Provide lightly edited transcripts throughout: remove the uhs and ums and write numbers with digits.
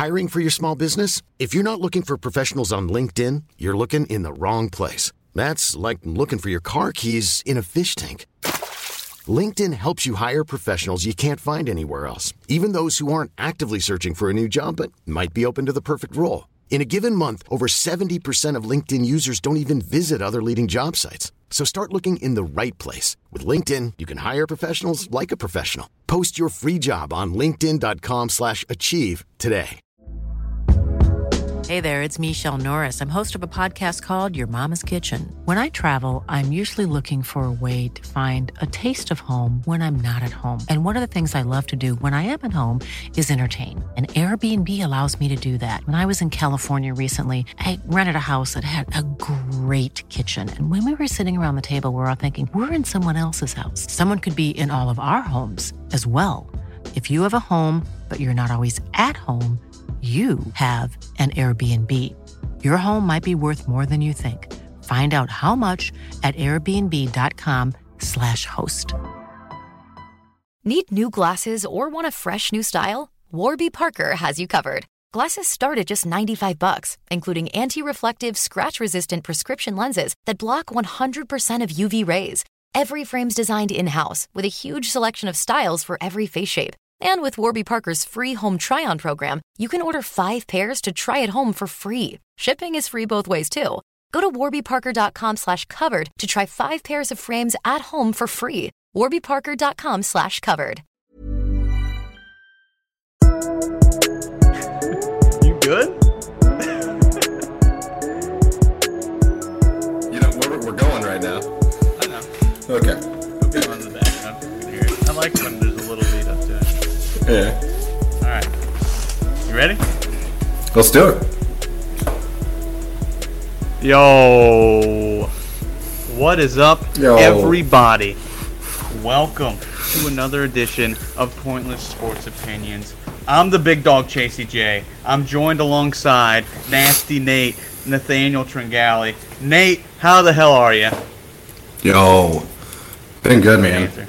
Hiring for your small business? If you're not looking for professionals on LinkedIn, you're looking in the wrong place. That's like looking for your car keys in a fish tank. LinkedIn helps you hire professionals you can't find anywhere else, even those who aren't actively searching for a new job but might be open to the perfect role. In a given month, over 70% of LinkedIn users don't even visit other leading job sites. So start looking in the right place. With LinkedIn, you can hire professionals like a professional. Post your free job on linkedin.com/achieve today. Hey there, it's Michelle Norris. I'm host of a podcast called Your Mama's Kitchen. When I travel, I'm usually looking for a way to find a taste of home when I'm not at home. And one of the things I love to do when I am at home is entertain. And Airbnb allows me to do that. When I was in California recently, I rented a house that had a great kitchen. And when we were sitting around the table, we were all thinking, we're in someone else's house. Someone could be in all of our homes as well. If you have a home, but you're not always at home, you have an Airbnb. Your home might be worth more than you think. Find out how much at airbnb.com/host. Need new glasses or want a fresh new style? Warby Parker has you covered. Glasses start at just $95, including anti-reflective, scratch-resistant prescription lenses that block 100% of UV rays. Every frame's designed in-house with a huge selection of styles for every face shape. And with Warby Parker's free home try-on program, you can order 5 pairs to try at home for free. Shipping is free both ways, too. Go to warbyparker.com/covered to try 5 pairs of frames at home for free. warbyparker.com/covered. You good? We're going right now. I know. Okay. Okay, on the back. Here. I like when there's a little lead up to it. Yeah. All right. You ready? Let's do it. Yo. What is up, everybody? Welcome to another edition of Pointless Sports Opinions. I'm the big dog, Chasey J. I'm joined alongside Nasty Nate, Nathaniel Tringali. Nate, how the hell are you? Yo. Been good, man. Answer.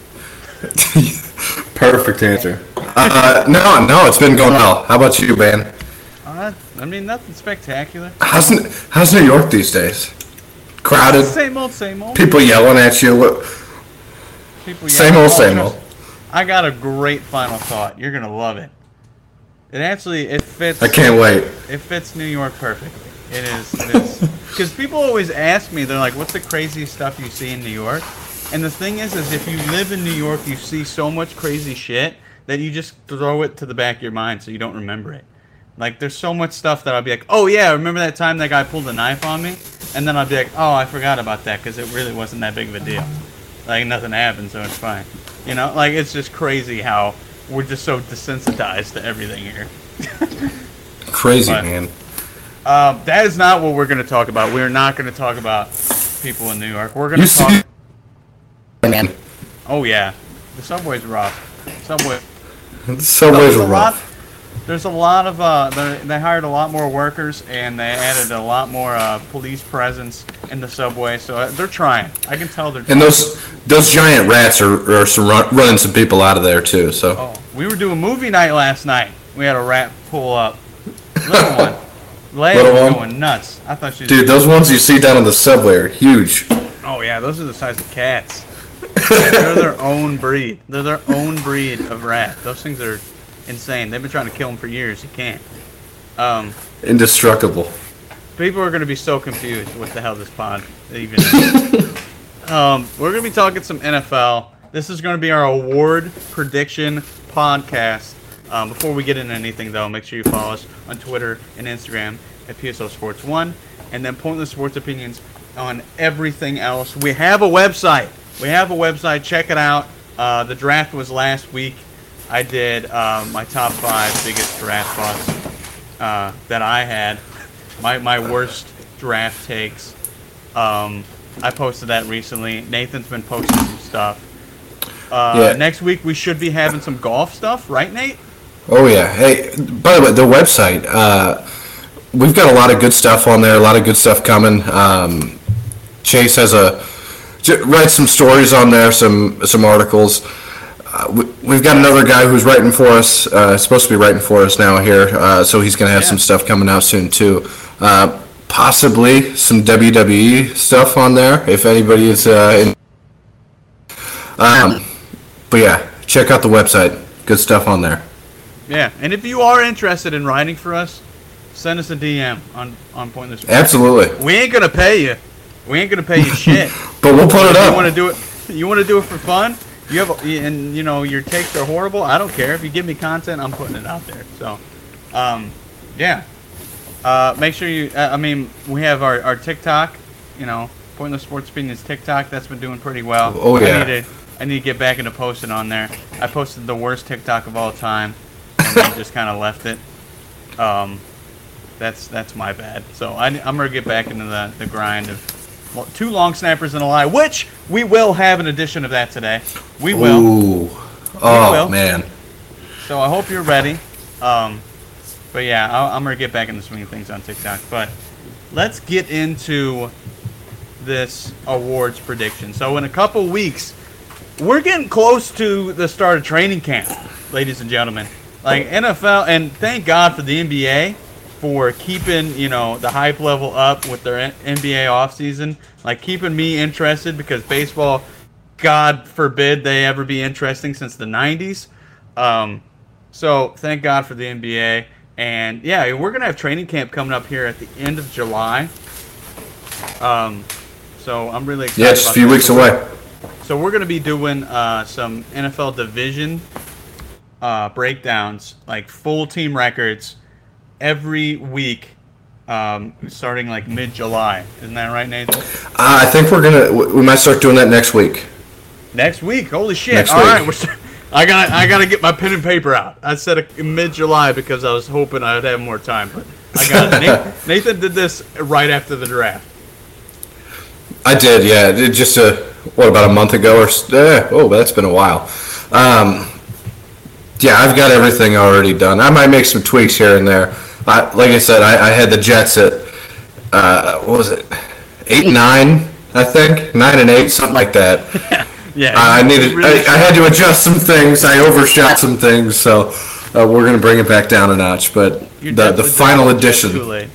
Perfect answer. No, it's been going well. How about you, man? I mean, nothing spectacular. How's New York these days? Crowded? Same old, same old. People yelling at you? Same old. I got a great final thought. You're going to love it. It fits. I can't wait. It fits New York perfectly. It is. Because people always ask me, they're like, what's the craziest stuff you see in New York? And the thing is if you live in New York, you see so much crazy shit that you just throw it to the back of your mind so you don't remember it. Like, there's so much stuff that I'll be like, oh, yeah, remember that time that guy pulled a knife on me? And then I'll be like, oh, I forgot about that because it really wasn't that big of a deal. Like, nothing happened, so it's fine. You know, like, it's just crazy how we're just so desensitized to everything here. Crazy, man. That is not what we're going to talk about. We're not going to talk about people in New York. We're going to talk... Man. Oh, yeah. The subway's rough. The subways are rough. There's a lot of, they hired a lot more workers, and they added a lot more police presence in the subway, so they're trying. I can tell they're trying. And those giant rats are running some people out of there, too, so. Oh, we were doing movie night last night. We had a rat pull up. Little one. Leia was going nuts. I thought she was... Dude, those ones you see down on the subway are huge. Oh, yeah, those are the size of cats. They're their own breed. They're their own breed of rat. Those things are insane. They've been trying to kill them for years. You can't. Indestructible. People are going to be so confused what the hell this pod even is. We're going to be talking some NFL. This is going to be our award prediction podcast. Before we get into anything, though, make sure you follow us on Twitter and Instagram at PSO Sports 1, and then Pointless Sports Opinions on everything else. We have a website. Check it out. The draft was last week. I did my top 5 biggest draft busts that I had. My worst draft takes. I posted that recently. Nathan's been posting some stuff. Next week we should be having some golf stuff, right, Nate? Oh, yeah. Hey, by the way, the website, we've got a lot of good stuff on there, a lot of good stuff coming. Chase has writes some stories on there, some articles. we've got another guy who's writing for us, supposed to be writing for us now here, so he's going to have some stuff coming out soon too. Possibly some WWE stuff on there if anybody is in. But yeah, check out the website. Good stuff on there. Yeah, and if you are interested in writing for us, send us a DM on Pointless Sports. Absolutely. We ain't gonna pay you. We ain't gonna pay you shit. But we'll put it up. You want to do it? You want to do it for fun? And your takes are horrible. I don't care. If you give me content, I'm putting it out there. So, yeah. Make sure you. We have our TikTok. Pointless Sports Opinions TikTok. That's been doing pretty well. Oh yeah. I need to get back into posting on there. I posted the worst TikTok of all time, and then just kind of left it. That's my bad. So I'm gonna get back into the grind of 2 long snappers and a lie, which we will have an edition of that today. We will. Ooh. Oh man. So I hope you're ready. But yeah, I'm gonna get back into swinging things on TikTok. But let's get into this awards prediction. So in a couple weeks, we're getting close to the start of training camp, ladies and gentlemen. Like NFL, and thank God for the NBA for keeping the hype level up with their NBA offseason. Like keeping me interested, because baseball, God forbid they ever be interesting since the 90s. So thank God for the NBA. And yeah, we're gonna have training camp coming up here at the end of July. So I'm really excited. Yeah, just a few weeks away. So we're gonna be doing some NFL division breakdowns, like full team records, every week, starting like mid-July. Isn't that right, Nathan? I think we might start doing that next week. Next week? Holy shit! All right, I gotta get my pen and paper out. I said mid-July because I was hoping I'd have more time, but I got it. Nathan did this right after the draft. I did, yeah. Just about a month ago or that's been a while. Yeah, I've got everything already done. I might make some tweaks here and there. Like I said, I had the Jets at what was it, 8-9, I think, 9-8, something like that. Yeah, I had to adjust some things. I overshot some things, so we're gonna bring it back down a notch. But the final edition,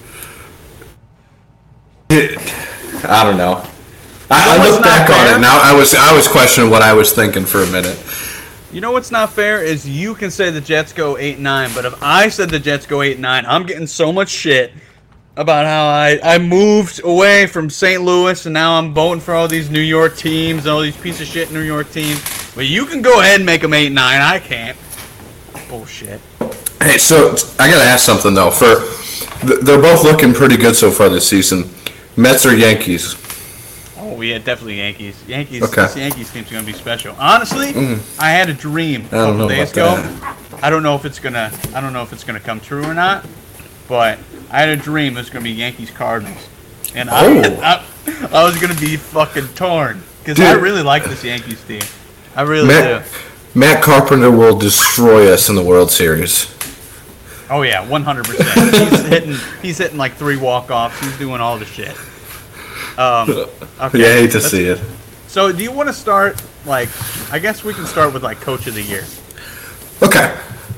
I don't know. I look back on it now. I was questioning what I was thinking for a minute. You know what's not fair is you can say the Jets go 8-9, but if I said the Jets go 8-9, I'm getting so much shit about how I moved away from St. Louis and now I'm voting for all these New York teams and all these piece of shit New York teams. But you can go ahead and make them 8-9. I can't. Bullshit. Hey, so I gotta ask something though. They're both looking pretty good so far this season. Mets or Yankees? Oh yeah, definitely Yankees. Okay. This Yankees team's gonna be special. Honestly, I had a dream a couple days ago. I don't know if it's gonna come true or not, but I had a dream it was gonna be Yankees Cardinals, and I was gonna be fucking torn because I really like this Yankees team. I really do. Matt Carpenter will destroy us in the World Series. Oh yeah, 100%. He's hitting like 3 walk-offs. He's doing all the shit. Okay. Yeah, I hate to see it. So, do you want to start, I guess we can start with, Coach of the Year. Okay.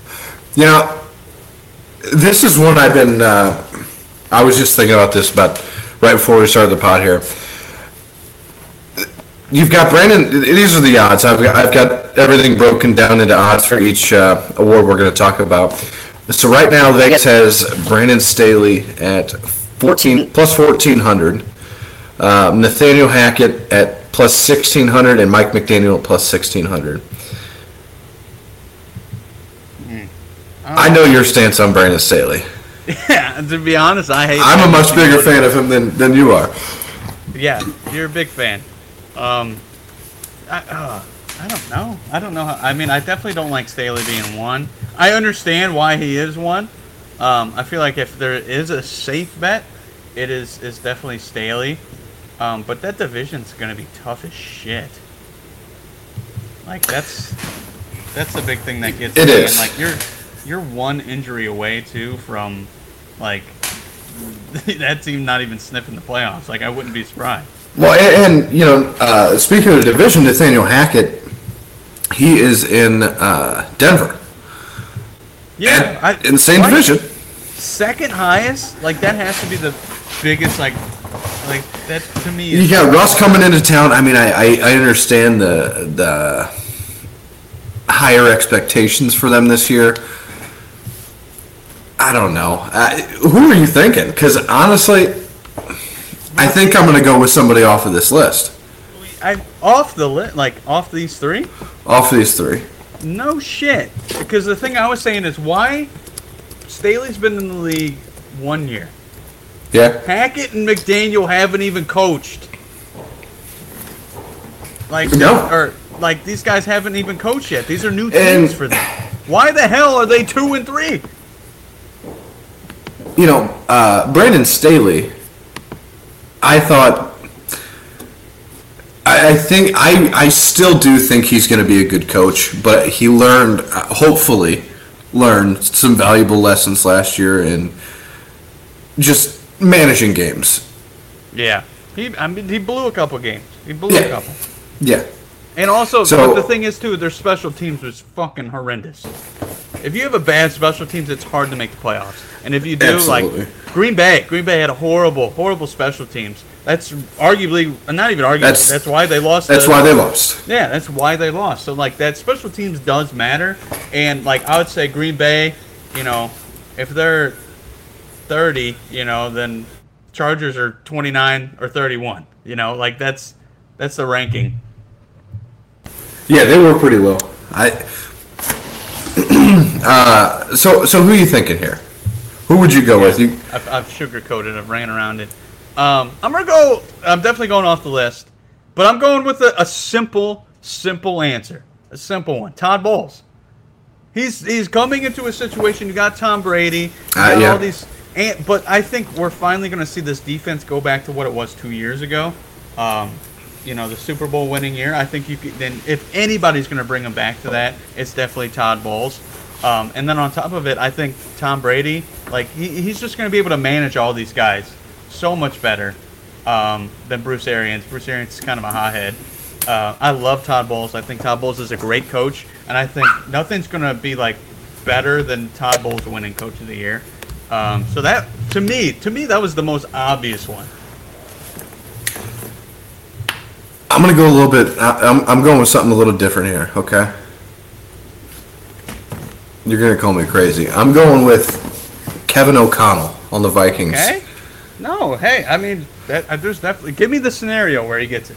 This is one I've been, I was just thinking about this right before we started the pod here. You've got Brandon, these are the odds. I've got everything broken down into odds for each award we're going to talk about. So right now, Vegas has Brandon Staley at plus 1,400. Nathaniel Hackett at plus 1,600 and Mike McDaniel at plus 1,600. I know your stance on Brandon Staley. Yeah, to be honest, I'm a much bigger fan of him than you are. Yeah, you're a big fan. I don't know. I don't know how. I mean, I definitely don't like Staley being one. I understand why he is one. I feel like if there is a safe bet, it is definitely Staley. But that division's gonna be tough as shit. That's the big thing that gets me. It is. And you're one injury away too from that team not even sniffing the playoffs. I wouldn't be surprised. Well, and speaking of the division, Nathaniel Hackett, he is in Denver. Yeah, in the same division. Second highest, like that has to be the biggest, like that to me. You got Russ coming into town. I mean, I understand the higher expectations for them this year. I don't know. Who are you thinking? Because honestly, I think I'm going to go with somebody off of this list. Off the list, like off these three. Off these three. No shit. Because the thing I was saying is why Staley's been in the league 1 year. Yeah. Hackett and McDaniel haven't even coached. Like these guys haven't even coached yet. These are new teams for them. Why the hell are they 2-3? You know, Brandon Staley, I still do think he's going to be a good coach, but he hopefully learned some valuable lessons last year in just managing games. Yeah. He blew a couple games. He blew a couple. Yeah. And also, but the thing is, too, their special teams was fucking horrendous. If you have a bad special teams, it's hard to make the playoffs. And if you do, absolutely. like Green Bay had a horrible special teams. That's arguably, not even arguably, that's why they lost. That's why they lost. Yeah, that's why they lost. So, like, that special teams does matter. And, like, I would say Green Bay, you know, if they're 30, you know, then Chargers are 29 or 31. You know, like, that's the ranking. Yeah, they were pretty low. So who are you thinking here? Who would you go with? I've sugarcoated. I've ran around it. I'm definitely going off the list, but I'm going with a simple answer. A simple one. Todd Bowles. He's coming into a situation. You got Tom Brady. All these, but I think we're finally going to see this defense go back to what it was 2 years ago. You know, the Super Bowl winning year. I think then if anybody's going to bring them back to that, it's definitely Todd Bowles. And then on top of it, I think Tom Brady, like he's just going to be able to manage all these guys so much better than Bruce Arians. Bruce Arians is kind of a hothead. I love Todd Bowles. I think Todd Bowles is a great coach, and I think nothing's going to be like better than Todd Bowles winning Coach of the Year. So that to me that was the most obvious one. I'm going to go a little bit. I'm going with something a little different here. Okay. You're going to call me crazy. I'm going with Kevin O'Connell on the Vikings. Okay. No, hey, I mean, there's definitely. Give me the scenario where he gets it.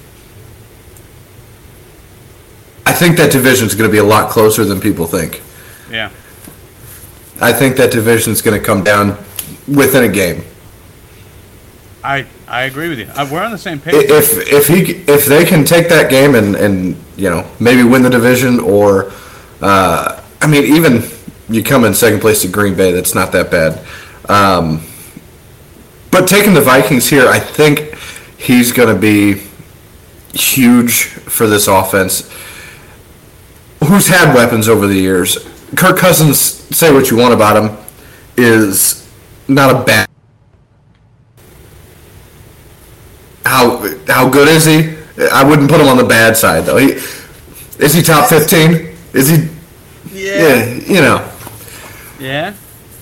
I think that division's going to be a lot closer than people think. Yeah. I think that division's going to come down within a game. I agree with you. We're on the same page. If they can take that game and you know maybe win the division or I mean even you come in second place to Green Bay, that's not that bad. But taking the Vikings here, I think he's going to be huge for this offense. Who's had weapons over the years? Kirk Cousins, say what you want about him, is not a bad. How good is he? I wouldn't put him on the bad side though. Is he top 15? Is he? Yeah, you know. Yeah.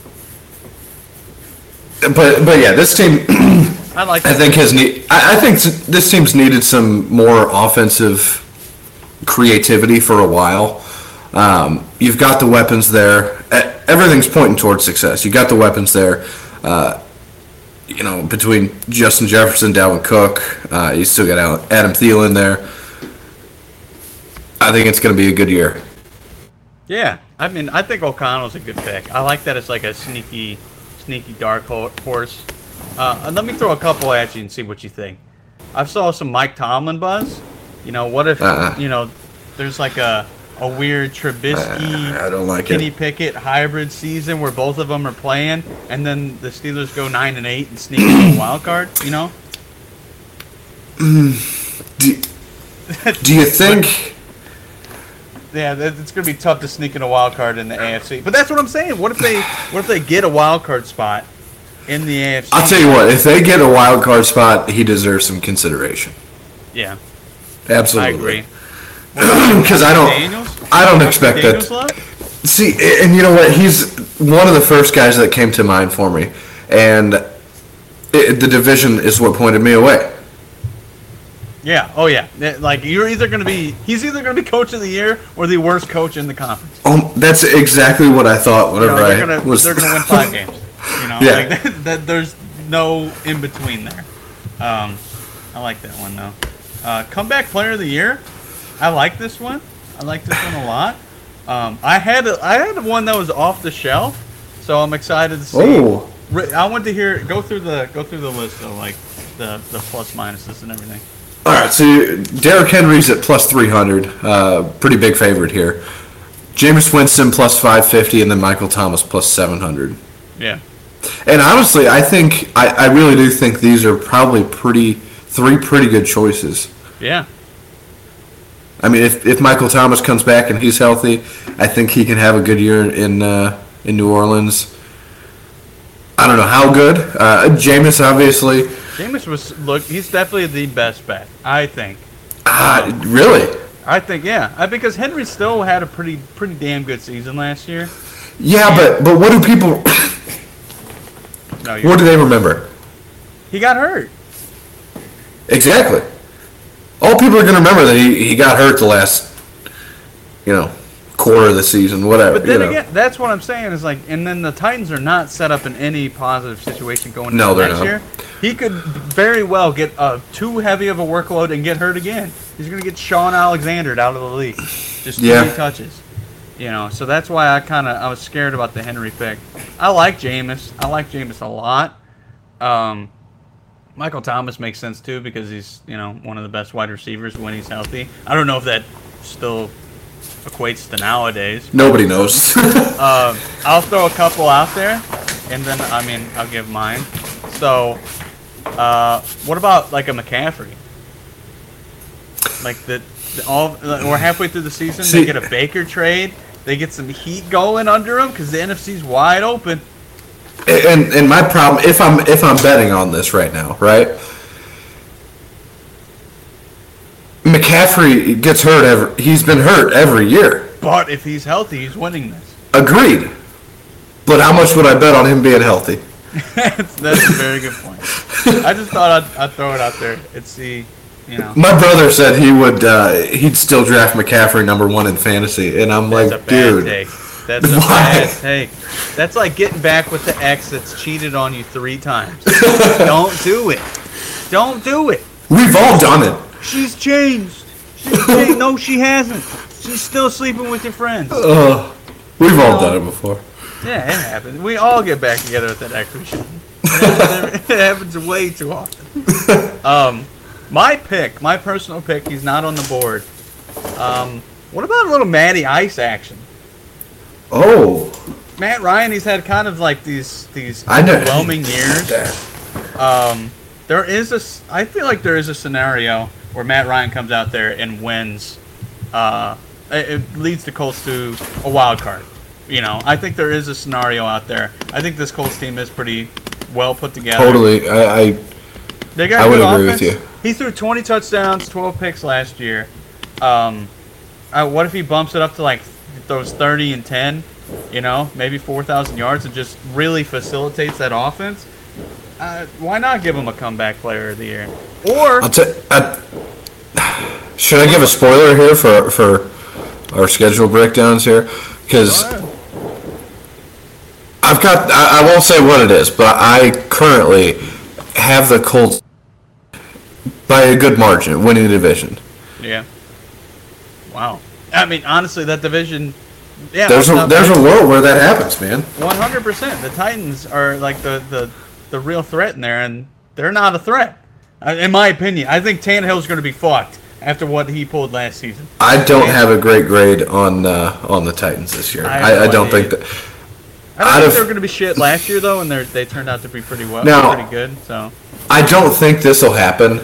But yeah, this team. I think this team's needed some more offensive creativity for a while. You've got the weapons there. Everything's pointing towards success. You got the weapons there. You know, between Justin Jefferson, Dalvin Cook, you still got Adam Thielen there. I think it's going to be a good year. Yeah, I mean, I think O'Connell's a good pick. I like that it's like a sneaky dark horse. And let me throw a couple at you and see what you think. I saw some Mike Tomlin buzz. You know, what if you know there's like a weird Trubisky, I don't like Kenny Pickett hybrid season where both of them are playing, and then the Steelers go 9-8 and sneak into a wild card. You know. Do you think? Yeah, it's going to be tough to sneak in a wild card in the AFC. But that's what I'm saying. What if they get a wild card spot in the AFC? I'll tell you what. If they get a wild card spot, he deserves some consideration. Yeah, absolutely. I agree. Because I don't. Daniels? I don't expect Daniels that. love? See, and you know what? He's one of the first guys that came to mind for me, and the division is what pointed me away. Yeah. Oh yeah. Like he's either going to be coach of the year or the worst coach in the conference. That's exactly what I thought. Whenever they're going to win 5 games. Yeah. Like that, there's no in between there. I like that one though. Comeback player of the year. I like this one. I like this one a lot. I had one that was off the shelf, so I'm excited to see. Oh. I want to hear go through the list of like the plus minuses and everything. All right, so Derrick Henry's at plus 300, pretty big favorite here. Jameis Winston plus 550, and then Michael Thomas plus 700. Yeah. And honestly, I really do think these are probably three pretty good choices. Yeah. I mean, if Michael Thomas comes back and he's healthy, I think he can have a good year in New Orleans. I don't know how good. Jameis, obviously. Jameis he's definitely the best bet, I think. Really? I think, yeah. Because Henry still had a pretty damn good season last year. Yeah, but what do people... what do they remember? He got hurt. Exactly. All people are going to remember that he got hurt the last, quarter of the season, whatever. But then again, that's what I'm saying is like, and then the Titans are not set up in any positive situation going into next year. He could very well get too heavy of a workload and get hurt again. He's going to get Sean Alexander out of the league. Just 3 touches. So that's why I was scared about the Henry pick. I like Jameis. I like Jameis a lot. Michael Thomas makes sense too because he's, one of the best wide receivers when he's healthy. I don't know if that still equates to nowadays. Nobody knows. I'll throw a couple out there, and then I'll give mine. So, what about like a McCaffrey? Like we're halfway through the season. They get a Baker trade. They get some heat going under him because the NFC's wide open. And my problem, if I'm betting on this right now, right? McCaffrey gets hurt he's been hurt every year. But if he's healthy, he's winning this. Agreed. But how much would I bet on him being healthy? That's a very good point. I just thought I'd throw it out there and see, My brother said he'd still draft McCaffrey number 1 in fantasy, and I'm like, dude. That's a bad take. That's like getting back with the ex that's cheated on you 3 times. Don't do it. Don't do it. We've all done it. She's changed. No, she hasn't. She's still sleeping with your friends. We've all done it before. Yeah, it happens. We all get back together with that ex we shouldn't. It happens way too often. My personal pick, he's not on the board. What about a little Matty Ice action? Oh. Matt Ryan, he's had kind of like these overwhelming years. I feel like there is a scenario where Matt Ryan comes out there and wins. It leads the Colts to a wild card. I think there is a scenario out there. I think this Colts team is pretty well put together. Totally. They got good offense. Agree with you. He threw 20 touchdowns, 12 picks last year. What if he bumps it up to like those 30 and 10? Maybe 4,000 yards and just really facilitates that offense. Why not give him a comeback player of the year? Or should I give a spoiler here for our schedule breakdowns here? Because I won't say what it is, but I currently have the Colts by a good margin winning the division. Yeah. Wow. Honestly, that division. Yeah. There's a world where that happens, man. 100%. The Titans are like the real threat in there, and they're not a threat. In my opinion, I think Tannehill's going to be fucked after what he pulled last season. I don't have a great grade on the Titans this year. I don't think that. I don't think they were going to be shit last year though, and they turned out to be pretty good. So I don't think this will happen.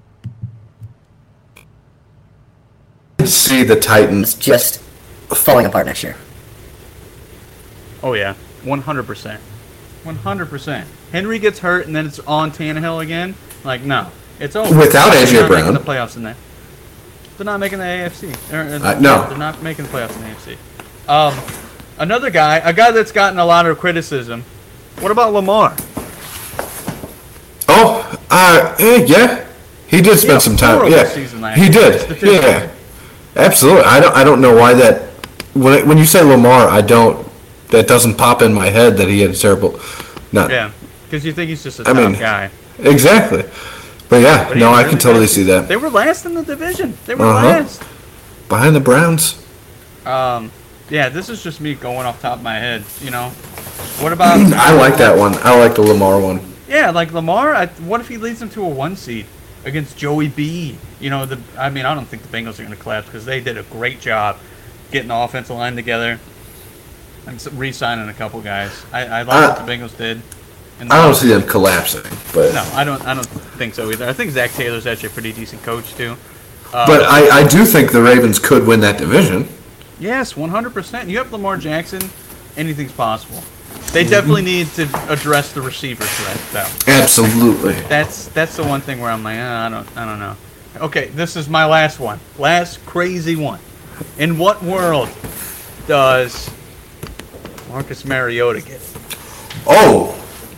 See the Titans just falling apart next year. Oh yeah, 100%. 100%. Henry gets hurt, and then it's on Tannehill again. Like, no, it's over. Without AJ Brown in the playoffs in there. They're not making the AFC. No. They're not making the playoffs in the AFC. Another guy, a guy that's gotten a lot of criticism. What about Lamar? Oh, yeah. He did spend some time. Yeah, season last he year. did. Yeah, absolutely. I don't know why that. When you say Lamar, that doesn't pop in my head that he had a terrible. No. Yeah, because you think he's just a top guy. Exactly. But yeah, no, I can totally see that. They were last in the division. They were last. Behind the Browns. Yeah, this is just me going off the top of my head, you know. What about... I like that one. I like the Lamar one. Yeah, like Lamar, what if he leads them to a 1 seed against Joey B? You know, I don't think the Bengals are going to collapse because they did a great job getting the offensive line together and re-signing a couple guys. I like what the Bengals did. I don't see them collapsing, but no, I don't think so either. I think Zach Taylor's actually a pretty decent coach too. But I do think the Ravens could win that division. Yes, 100%. You have Lamar Jackson, anything's possible. They definitely need to address the receiver threat, though. Absolutely. That's the one thing where I'm like, I don't know. Okay, this is my last one. Last crazy one. In what world does Marcus Mariota get it? Oh.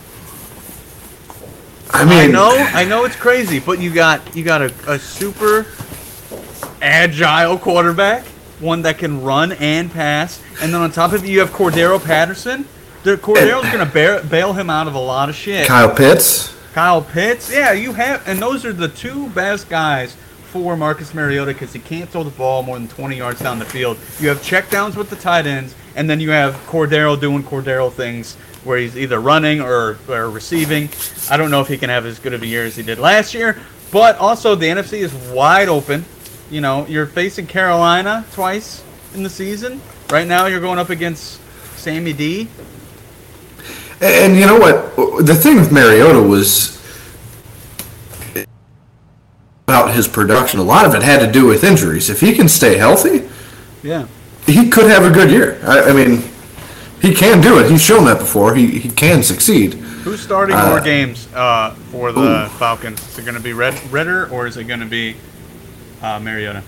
I know it's crazy, but you got a super agile quarterback, one that can run and pass, and then on top of it you have Cordero Patterson. Cordero's going to bail him out of a lot of shit. Kyle Pitts, yeah, you have, and those are the two best guys for Marcus Mariota because he can't throw the ball more than 20 yards down the field. You have checkdowns with the tight ends, and then you have Cordero doing Cordero things where he's either running or receiving. I don't know if he can have as good of a year as he did last year, but also the NFC is wide open. You know, you're facing Carolina twice in the season. Right now you're going up against Sammy D. And you know what? The thing with Mariota was about his production. A lot of it had to do with injuries. If he can stay healthy, yeah, he could have a good year. I mean, he can do it. He's shown that before. He can succeed. Who's starting more games for the Falcons? Is it going to be Ritter or is it going to be Mariota?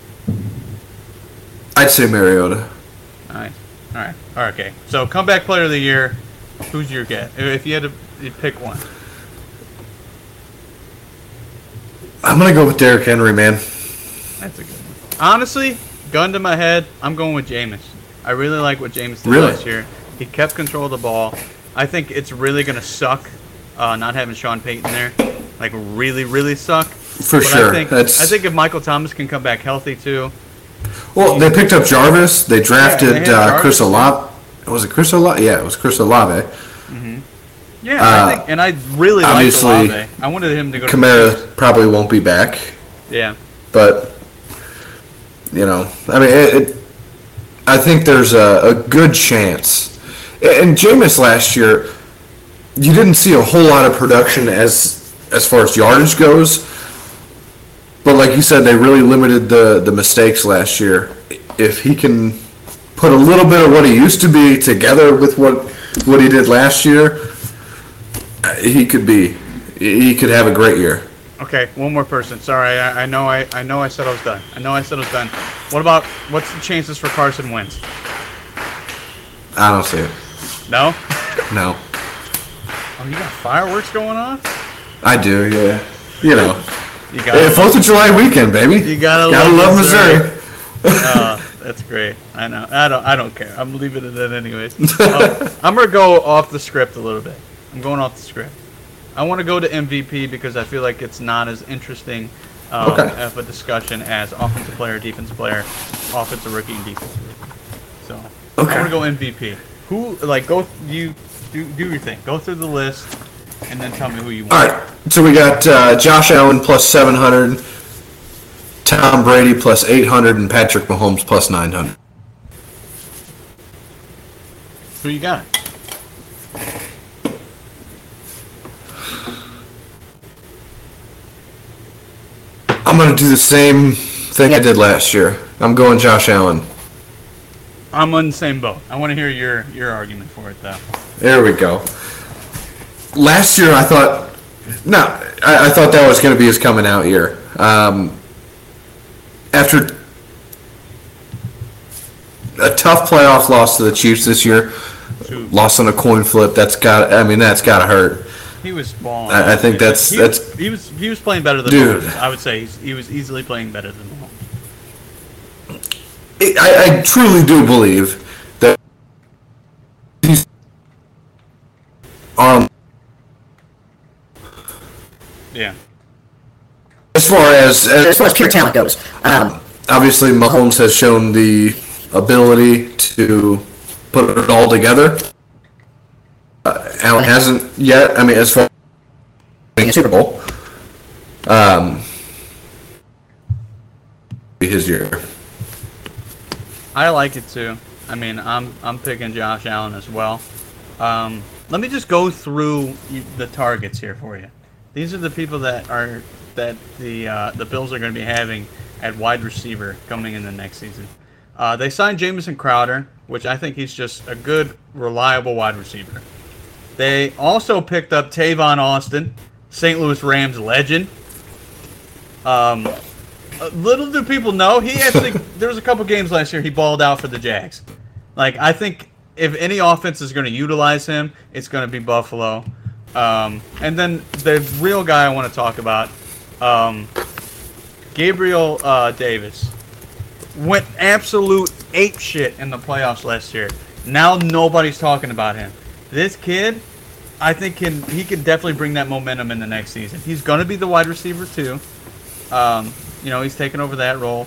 I'd say Mariota. All right. Okay. So comeback player of the year. Who's your get? If you had to pick one. I'm going to go with Derrick Henry, man. That's a good one. Honestly, gun to my head, I'm going with Jameis. I really like what Jameis did last year. He kept control of the ball. I think it's really going to suck not having Sean Payton there. Like, really, really suck. For sure. I think if Michael Thomas can come back healthy, too. Well, they picked up Jarvis. They drafted Chris Olave. Was it Chris Olave? Yeah, it was Chris Olave. Mm-hmm. Yeah, I really liked Olave. I wanted him to go to Kamara probably won't be back. Yeah. But, you know, I mean, I think there's a good chance. And Jameis last year, you didn't see a whole lot of production as far as yardage goes. But like you said, they really limited the mistakes last year. If he can put a little bit of what he used to be together with what he did last year, he could have a great year. Okay, one more person. Sorry, I know I said I was done. What's the chances for Carson Wentz? I don't see it. No? No. Oh, you got fireworks going on? I do, yeah. You know. You got 4th of July weekend, baby. You gotta love Missouri. That's great. I know. I don't care. I'm leaving it in anyways. I'm gonna go off the script a little bit. I'm going off the script. I want to go to MVP because I feel like it's not as interesting of a discussion as offensive player, defensive player, offensive rookie, and defensive rookie. So I want to go MVP. Who go you do your thing. Go through the list and then tell me who you want. All right. So we got Josh Allen plus 700, Tom Brady plus 800, and Patrick Mahomes plus 900. Who you got? I'm going to do the same thing I did last year. I'm going Josh Allen. I'm on the same boat. I want to hear your argument for it, though. There we go. Last year, I thought that was going to be his coming out year. after a tough playoff loss to the Chiefs this year, lost on a coin flip, that's got to hurt. He was balling. I think he was playing better than dude. Mahomes. I would say he was easily playing better than Mahomes. I truly do believe that he's Yeah. As far as pure talent goes, obviously Mahomes has shown the ability to put it all together. Allen hasn't yet. I mean, as far as winning a Super Bowl, his year. I like it too. I mean, I'm picking Josh Allen as well. Let me just go through the targets here for you. These are the people that the Bills are going to be having at wide receiver coming in the next season. They signed Jamison Crowder, which I think he's just a good, reliable wide receiver. They also picked up Tavon Austin, St. Louis Rams legend. Little do people know, he actually there was a couple games last year he balled out for the Jags. Like, I think if any offense is going to utilize him, it's going to be Buffalo. And then the real guy I want to talk about, Gabriel Davis, went absolute ape shit in the playoffs last year. Now nobody's talking about him. This kid, I think he can definitely bring that momentum in the next season. He's going to be the wide receiver too. He's taking over that role.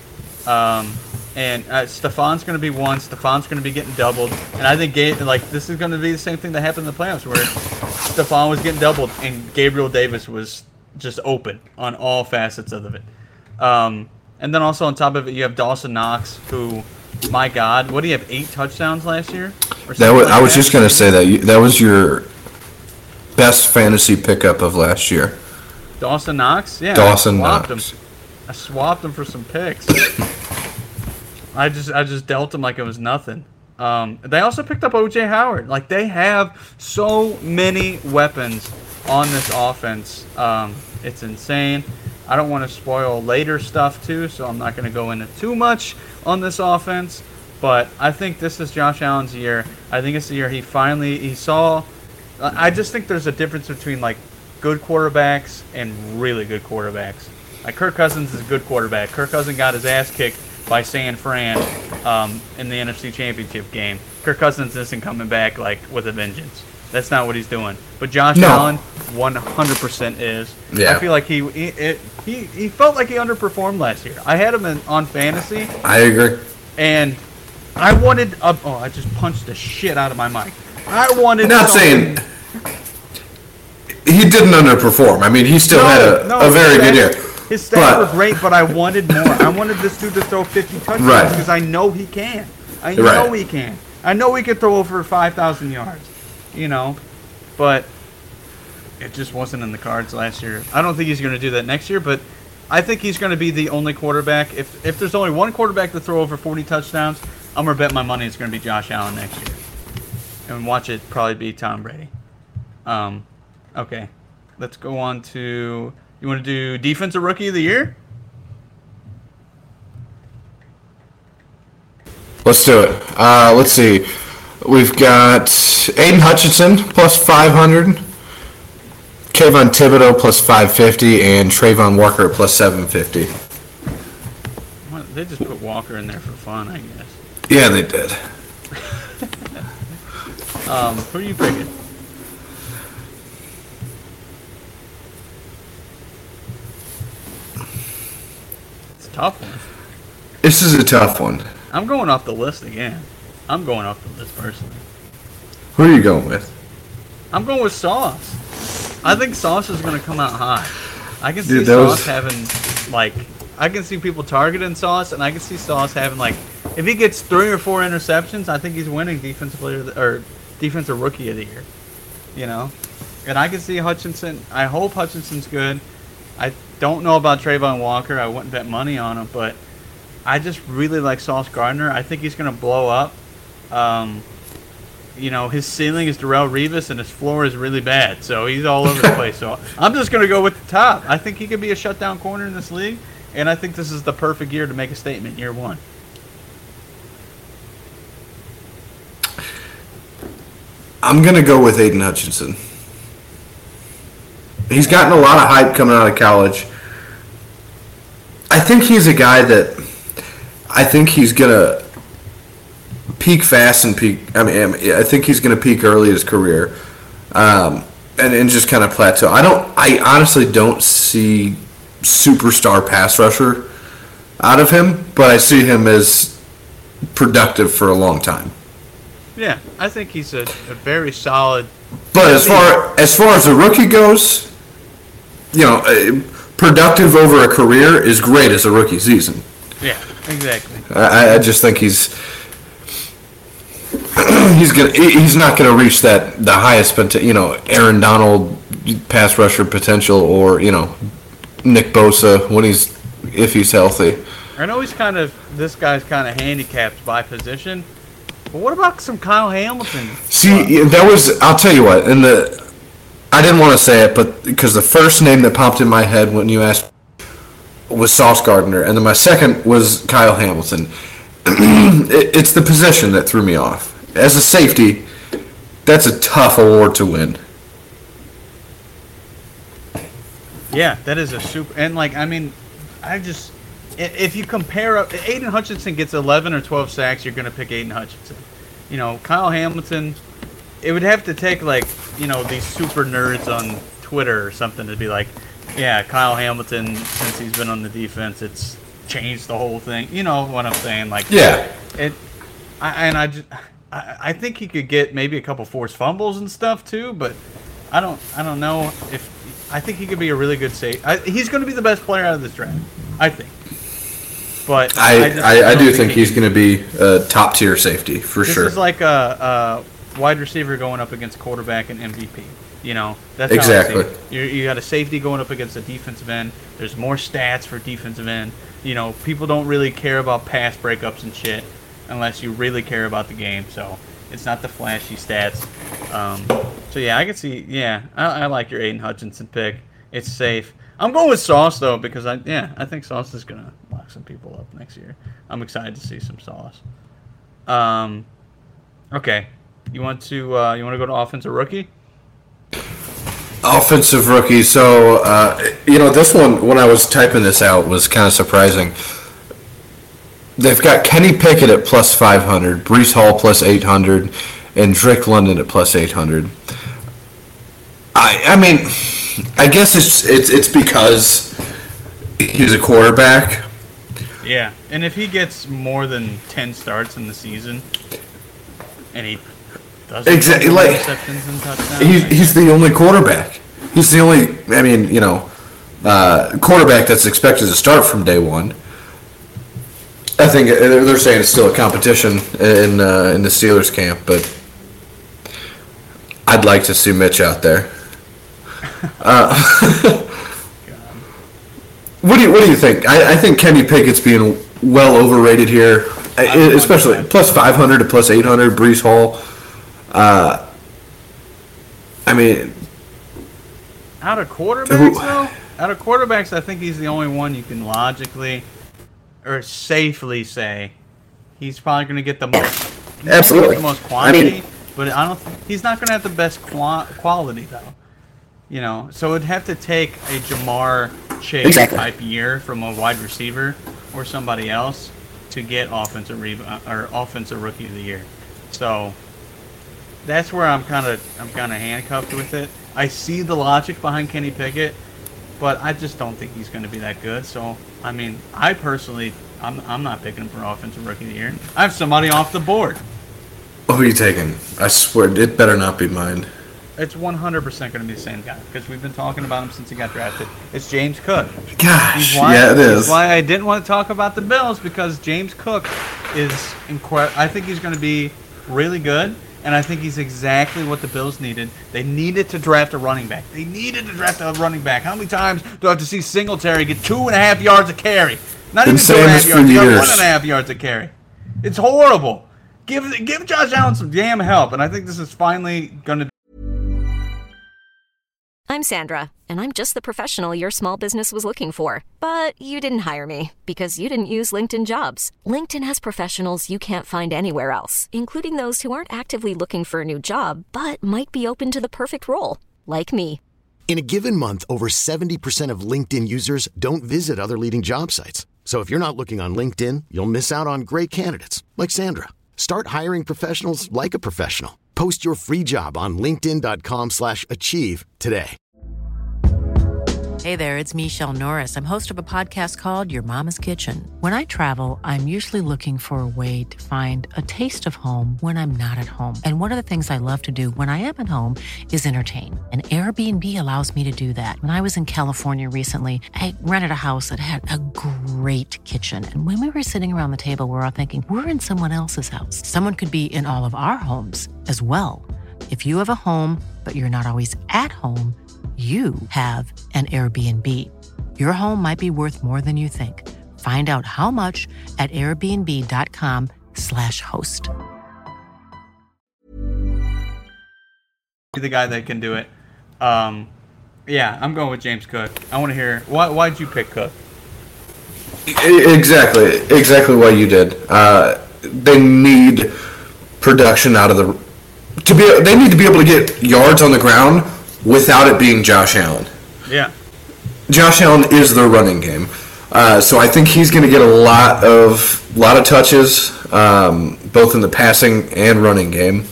And Stefon's going to be one. Stefon's going to be getting doubled. And I think this is going to be the same thing that happened in the playoffs where Stefon was getting doubled and Gabriel Davis was just open on all facets of it. And then also on top of it, you have Dawson Knox, who, my God, what did he have, 8 touchdowns last year? I was just going to say that was your best fantasy pickup of last year. Dawson Knox? Yeah. Dawson Knox. I swapped him for some picks. I just dealt him like it was nothing. They also picked up O.J. Howard. Like, they have so many weapons on this offense. It's insane. I don't want to spoil later stuff, too, so I'm not going to go into too much on this offense. But I think this is Josh Allen's year. I think it's the year he saw. I just think there's a difference between, like, good quarterbacks and really good quarterbacks. Like, Kirk Cousins is a good quarterback. Kirk Cousins got his ass kicked by San Fran in the NFC Championship game. Kirk Cousins isn't coming back like with a vengeance. That's not what he's doing. But Josh Allen, 100% is. Yeah. I feel like he felt like he underperformed last year. I had him on fantasy. I agree. And I wanted. I just punched the shit out of my mic. I wanted. Not saying he didn't underperform. I mean, he still had a very good year. His stats were great, but I wanted more. I wanted this dude to throw 50 touchdowns because I know he can. I know he can. I know he can throw over 5,000 yards. But it just wasn't in the cards last year. I don't think he's going to do that next year, but I think he's going to be the only quarterback. If there's only one quarterback to throw over 40 touchdowns, I'm going to bet my money it's going to be Josh Allen next year. And watch it probably be Tom Brady. Okay. Let's go on to... You want to do Defensive Rookie of the Year? Let's do it. Let's see. We've got Aiden Hutchinson plus 500, Kayvon Thibodeau plus 550, and Trayvon Walker plus 750. They just put Walker in there for fun, I guess. Yeah, they did. Who are you picking? Tough one. This is a tough one. I'm going off the list again. I'm going off the list personally. Who are you going with? I'm going with Sauce. I think Sauce is going to come out hot. I can see Sauce having, I can see people targeting Sauce, and I can see Sauce having, if he gets 3 or 4 interceptions, I think he's winning Defensive Rookie of the Year. And I can see Hutchinson. I hope Hutchinson's good. I don't know about Trayvon Walker. I wouldn't bet money on him, but I just really like Sauce Gardner. I think he's going to blow up. His ceiling is Darrelle Revis, and his floor is really bad, so he's all over the place. So I'm just going to go with the top. I think he could be a shutdown corner in this league, And I think this is the perfect year to make a statement, year one. I'm going to go with Aiden Hutchinson. He's gotten a lot of hype coming out of college. I think he's a guy that I think he's going to peak fast and peak. I think he's going to peak early in his career and just kind of plateau. I honestly don't see superstar pass rusher out of him, but I see him as productive for a long time. Yeah, I think he's a very solid. But as far as a rookie goes, productive over a career is great as a rookie season. Yeah, exactly. I just think he's not gonna reach the highest Aaron Donald pass rusher potential or Nick Bosa if he's healthy. I know this guy's kind of handicapped by position. But what about some Kyle Hamilton? See, I'll tell you what, I didn't want to say it, but because the first name that popped in my head when you asked was Sauce Gardner, and then my second was Kyle Hamilton. It's the position that threw me off. As a safety, that's a tough award to win. Yeah, that is a super, and if you compare up, Aiden Hutchinson gets 11 or 12 sacks, you're going to pick Aiden Hutchinson. Kyle Hamilton, it would have to take these super nerds on Twitter or something to be like, yeah, Kyle Hamilton, since he's been on the defense, it's changed the whole thing. You know what I'm saying? Yeah. I think he could get maybe a couple forced fumbles and stuff too, but I don't know if I think he could be a really good safety. He's going to be the best player out of this draft, I think. But I do think he's going to be a top tier safety for sure. This is like a wide receiver going up against quarterback and MVP. That's exactly. how I see it. You got a safety going up against a defensive end. There's more stats for defensive end. People don't really care about pass breakups and shit unless you really care about the game. So it's not the flashy stats. So yeah, I can see. Yeah, I like your Aiden Hutchinson pick. It's safe. I'm going with Sauce though because I think Sauce is gonna lock some people up next year. I'm excited to see some Sauce. Okay, you want to go to offensive rookie? Offensive rookie. So this one when I was typing this out was kind of surprising. They've got Kenny Pickett at plus 500, Breece Hall plus 800, and Drake London at plus 800. I guess it's because he's a quarterback. Yeah, and if he gets more than 10 starts in the season, and he doesn't exactly receptions and touchdowns, he's the only quarterback. He's the only quarterback that's expected to start from day one. I think they're saying it's still a competition in the Steelers camp, but I'd like to see Mitch out there. What do you think? I think Kenny Pickett's being well overrated here, especially plus 500 to plus 800. Breece Hall. Out of quarterbacks, I think he's the only one you can logically or safely say he's probably going to get the most. Absolutely, the most quantity, but he's not going to have the best quality though. So it'd have to take a Jamar Chase type year from a wide receiver or somebody else to get offensive rookie of the year. So that's where I'm kind of handcuffed with it. I see the logic behind Kenny Pickett, but I just don't think he's going to be that good. So I personally, I'm not picking him for offensive rookie of the year. I have somebody off the board. Who are you taking? I swear, it better not be mine. It's 100% going to be the same guy because we've been talking about him since he got drafted. It's James Cook. Gosh, yeah, it is. That's why I didn't want to talk about the Bills because James Cook is incredible. I think he's going to be really good, and I think he's exactly what the Bills needed. They needed to draft a running back. How many times do I have to see Singletary get 2.5 yards a carry? Not even 2.5 yards, you got 1.5 yards a carry. It's horrible. Give Josh Allen some damn help, and I think this is finally going to I'm Sandra, and I'm just the professional your small business was looking for. But you didn't hire me because you didn't use LinkedIn Jobs. LinkedIn has professionals you can't find anywhere else, including those who aren't actively looking for a new job, but might be open to the perfect role, like me. In a given month, over 70% of LinkedIn users don't visit other leading job sites. So if you're not looking on LinkedIn, you'll miss out on great candidates like Sandra. Start hiring professionals like a professional. Post your free job on linkedin.com/achieve today. Hey there, it's Michelle Norris. I'm host of a podcast called Your Mama's Kitchen. When I travel, I'm usually looking for a way to find a taste of home when I'm not at home. And one of the things I love to do when I am at home is entertain. And Airbnb allows me to do that. When I was in California recently, I rented a house that had a great kitchen. And when we were sitting around the table, we're all thinking, we're in someone else's house. Someone could be in all of our homes as well. If you have a home, but you're not always at home, you have an Airbnb. Your home might be worth more than you think. Find out how much at airbnb.com/host. The guy that can do it. Yeah, I'm going with James Cook. I want to hear why'd you pick Cook? Exactly what you did. They need production out of the. They need to be able to get yards on the ground without it being Josh Allen. Yeah. Josh Allen is their running game. So I think he's going to get a lot of touches, both in the passing and running game.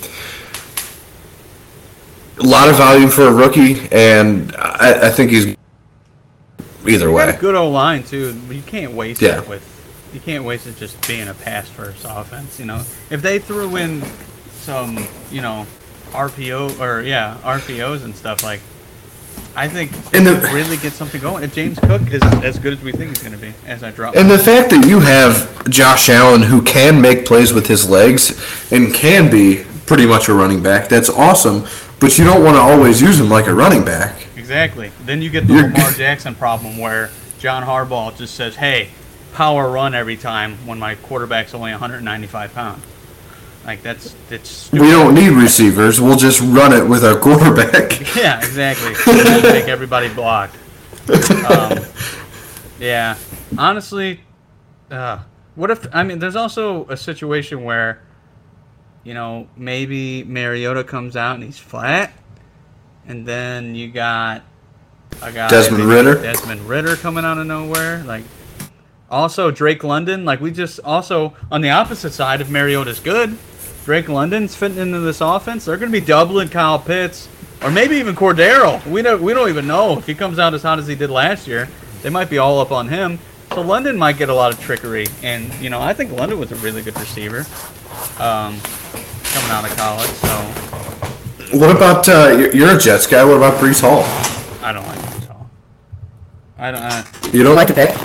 A lot of volume for a rookie, and I think he's either way. Got a good old line too. But you can't waste Yeah. it with. You can't waste it just being a pass first offense. You know, if they threw in some, RPOs and stuff, like, I think they could really get something going. If James Cook is as good as we think he's going to be, as I drop. And the fact that you have Josh Allen, who can make plays with his legs and can be pretty much a running back, that's awesome. But you don't want to always use him like a running back. Exactly. Then you get the Lamar Jackson problem where John Harbaugh just says, "Hey, power run every time," when my quarterback's only 195 pounds. Like, that's stupid. We don't need receivers. We'll just run it with our quarterback. Yeah, exactly. And make everybody block. Yeah. Honestly, what if, there's also a situation where, maybe Mariota comes out and he's flat, and then you got a guy, Desmond Ritter coming out of nowhere. Like, also Drake London. Like, we just also, on the opposite side, if Mariota's good, Drake London's fitting into this offense. They're going to be doubling Kyle Pitts, or maybe even Cordero. We don't even know if he comes out as hot as he did last year. They might be all up on him. So London might get a lot of trickery, and I think London was a really good receiver coming out of college. So, what about you're a Jets guy? What about Breece Hall? I don't like Breece Hall. You don't like the pick?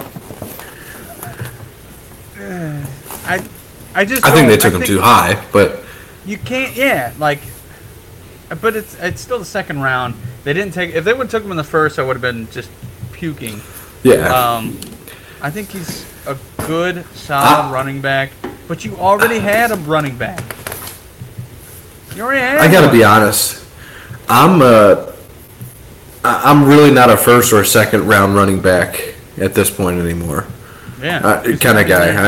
I think they took him too high, but you can't. Yeah, but it's still the second round. They didn't take. If they would have took him in the first, I would have been just puking. Yeah. I think he's a good, solid running back. But you already had a running back. You already had. I gotta be honest. I'm really not a first or second round running back at this point anymore. Yeah. Kind of guy.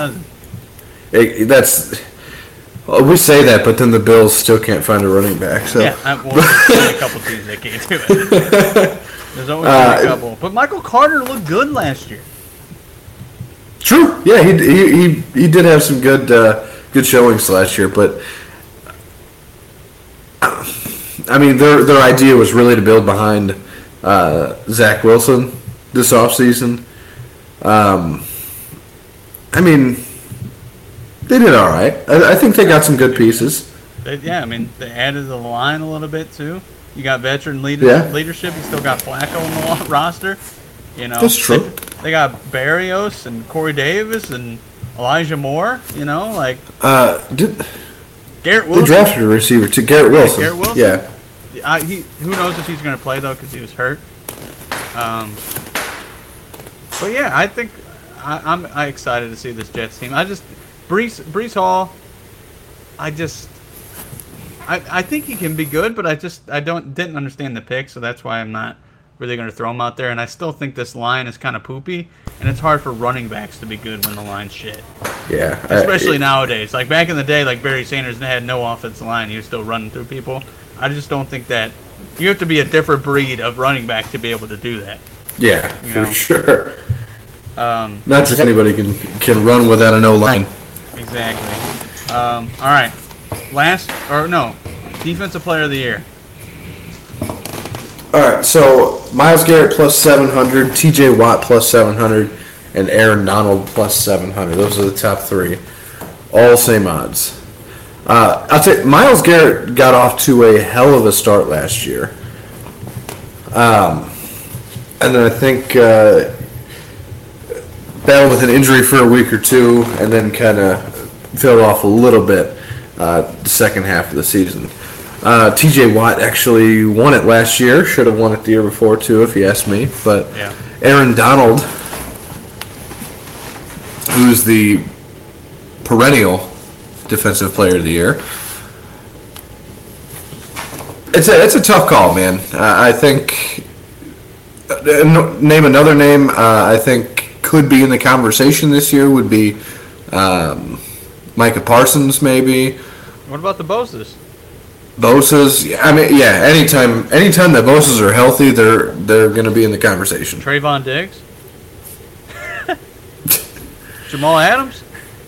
We say that, but then the Bills still can't find a running back. So. Yeah, there's a couple teams that can't do it. There's always been a couple. But Michael Carter looked good last year. True. Yeah, he did have some good showings last year, but their idea was really to build behind Zach Wilson this offseason. They did all right. I think they got some good pieces. They added the line a little bit too. You got veteran leadership. You still got Flacco on the roster. That's true. They got Berrios and Corey Davis and Elijah Moore. Garrett Wilson. They drafted a receiver to Garrett Wilson. Garrett Wilson. Yeah. Who knows if he's going to play though, because he was hurt. But yeah, I think I'm excited to see this Jets team. Breece Hall, I think he can be good, but I didn't understand the pick, so that's why I'm not really going to throw him out there. And I still think this line is kind of poopy, and it's hard for running backs to be good when the line's shit. Yeah. Especially nowadays. Like back in the day, like Barry Sanders had no offensive line. He was still running through people. I just don't think that you have to be a different breed of running back to be able to do that. Yeah, for sure. Not just anybody can run without a no line. Exactly. All right. Defensive player of the year. All right, so Myles Garrett plus 700, T.J. Watt plus 700, and Aaron Donald plus 700. Those are the top three. All same odds. I'll say Myles Garrett got off to a hell of a start last year. And then I think battled with an injury for a week or two, and then kind of fell off a little bit the second half of the season. T.J. Watt actually won it last year. Should have won it the year before, too, if you ask me. But yeah. Aaron Donald, who's the perennial defensive player of the year, it's a tough call, man. I think name another name I think could be in the conversation this year would be Micah Parsons, maybe. What about the Bosa's? Bosa's, I mean, yeah. Anytime that Bosa's are healthy, they're going to be in the conversation. Trayvon Diggs, Jamal Adams.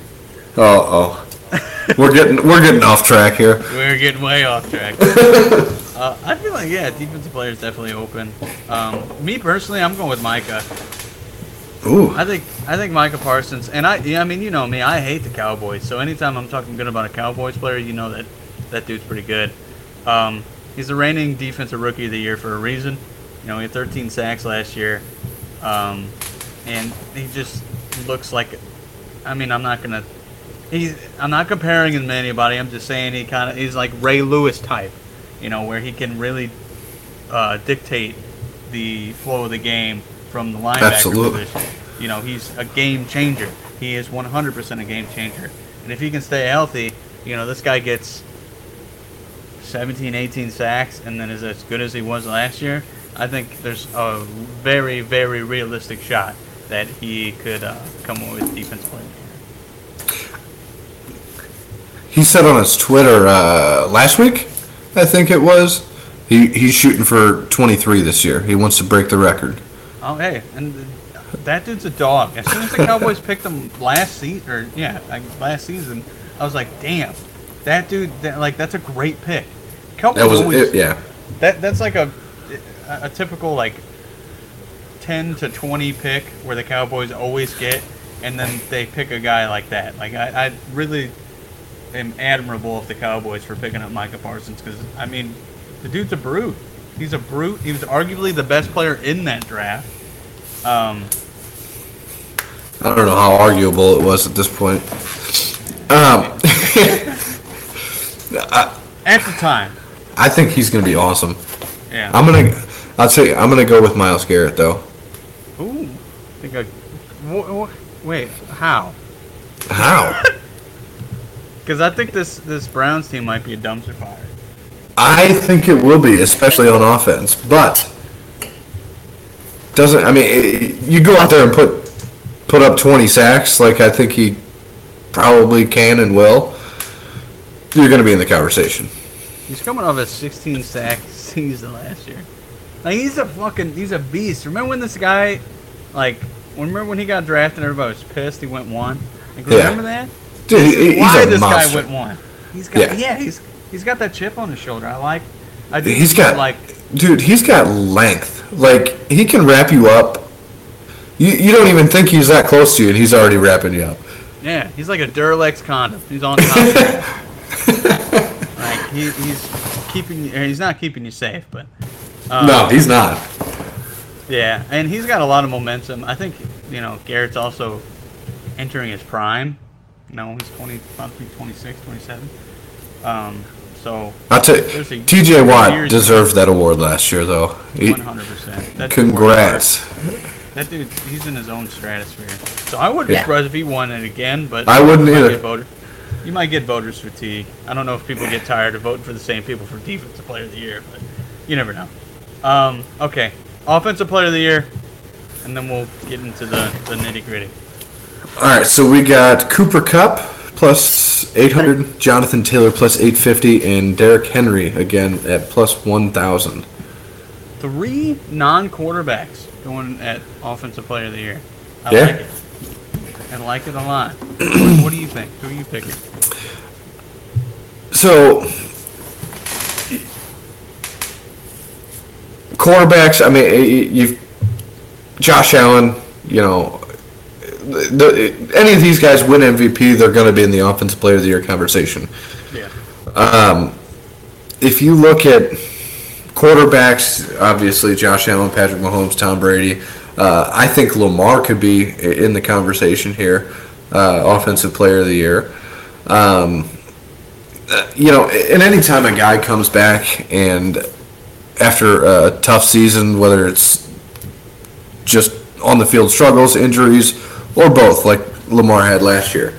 We're getting off track here. We're getting way off track. I feel like defensive player is definitely open. Me personally, I'm going with Micah. Ooh. I think Micah Parsons, and I mean, you know me, I hate the Cowboys. So anytime I'm talking good about a Cowboys player, you know that dude's pretty good. He's the reigning defensive rookie of the year for a reason. You know, he had 13 sacks last year, and he just looks like. I mean, I'm not comparing him to anybody. I'm just saying he's like Ray Lewis type, you know, where he can really dictate the flow of the game from the linebacker position. You know, he's a game changer. He is 100% a game changer. And if he can stay healthy, you know, this guy gets 17, 18 sacks and then is as good as he was last year. I think there's a very, very realistic shot that he could come away with defensive player. He said on his Twitter last week, I think it was, he's shooting for 23 this year. He wants to break the record. Oh, hey, and that dude's a dog. As soon as the Cowboys picked him last season, I was like, damn, that dude, that's a great pick. Cowboys that's like a typical like 10 to 20 pick where the Cowboys always get, and then they pick a guy like that. Like I really am admirable of the Cowboys for picking up Micah Parsons because I mean the dude's a brute. He's a brute. He was arguably the best player in that draft. I don't know how arguable it was at this point. At the time, I think he's going to be awesome. Yeah. I'm gonna go with Myles Garrett though. Ooh. Wait, how? How? Because I think this Browns team might be a dumpster fire. I think it will be, especially on offense. But you go out there and put up 20 sacks, like I think he probably can and will. You're going to be in the conversation. He's coming off a 16 sack season last year. Like he's a beast. Remember when this guy, remember when he got drafted and everybody was pissed? He went 1. Remember that? Dude, he's why a this monster. Guy went 1? He's got that chip on his shoulder. He's got length. Like he can wrap you up. You don't even think he's that close to you, and he's already wrapping you up. Yeah, he's like a Duralex condom. He's on top of you. He's not keeping you safe, but no, he's not. Yeah, and he's got a lot of momentum. I think Garrett's also entering his prime. He's about to be 26, 27. So I'll tell you, T.J. Watt deserved that award last year, though. 100%. Congrats. That dude, he's in his own stratosphere. So I wouldn't be surprised if he won it again, but I wouldn't either. You might get voters fatigue. I don't know if people get tired of voting for the same people for Defensive Player of the Year, but you never know. Okay, Offensive Player of the Year, and then we'll get into the nitty-gritty. All right, so we got Cooper Kupp plus 800, Jonathan Taylor plus 850, and Derrick Henry again at plus 1,000. 3 non-quarterbacks going at Offensive Player of the Year. I Yeah. like it. I like it a lot. What do you think? Who are you picking? So, quarterbacks, I mean, you've Josh Allen, you know, any of these guys win MVP, they're going to be in the Offensive Player of the Year conversation. Yeah. If you look at quarterbacks, obviously Josh Allen, Patrick Mahomes, Tom Brady, I think Lamar could be in the conversation here, Offensive Player of the Year. You know, and any time a guy comes back and after a tough season, whether it's just on the field struggles, injuries, or both, like Lamar had last year,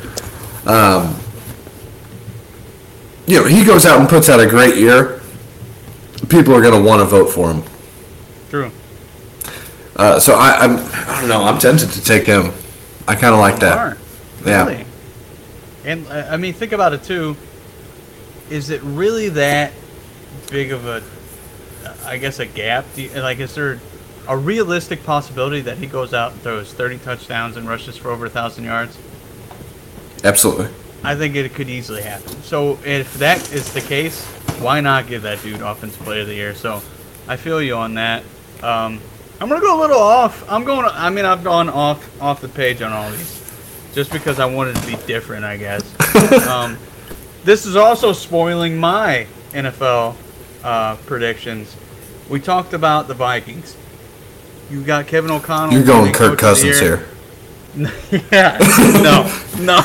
you know, he goes out and puts out a great year, people are going to want to vote for him. True. So I don't know. I'm tempted to take him. I kind of like that. Really? Yeah. And I mean, think about it too. Is it really that big of a, I guess, a gap? Is there a realistic possibility that he goes out and throws 30 touchdowns and rushes for over 1,000 yards? Absolutely. I think it could easily happen. So if that is the case, why not give that dude Offensive Player of the Year? So I feel you on that. I'm gonna go a little off. I've gone off the page on all these, just because I wanted to be different, I guess. This is also spoiling my NFL predictions. We talked about the Vikings. You got Kevin O'Connell. You're going Kirk Cousins here. Yeah. No.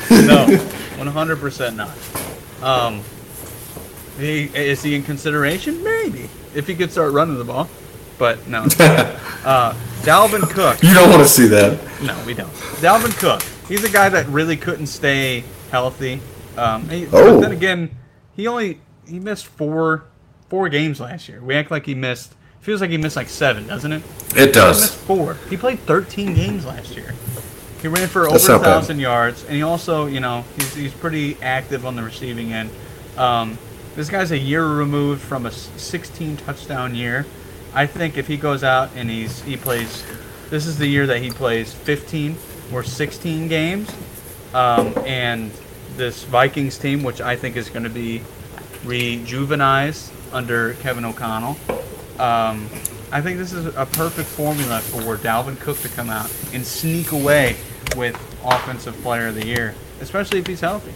100% not. Is he in consideration? Maybe, if he could start running the ball. But no. Dalvin Cook. You don't want to see that. No, we don't. Dalvin Cook. He's a guy that really couldn't stay healthy. But then again, he missed four games last year. We act like he missed. Feels like he missed like 7, doesn't it? It does. He missed 4. He played 13 games last year. He ran for over 1,000 yards, and he also, you know, he's pretty active on the receiving end. This guy's a year removed from a 16 touchdown year. I think if he goes out and he plays, this is the year that he plays 15 or 16 games, and this Vikings team, which I think is going to be rejuvenized under Kevin O'Connell, I think this is a perfect formula for Dalvin Cook to come out and sneak away with Offensive Player of the Year, especially if he's healthy.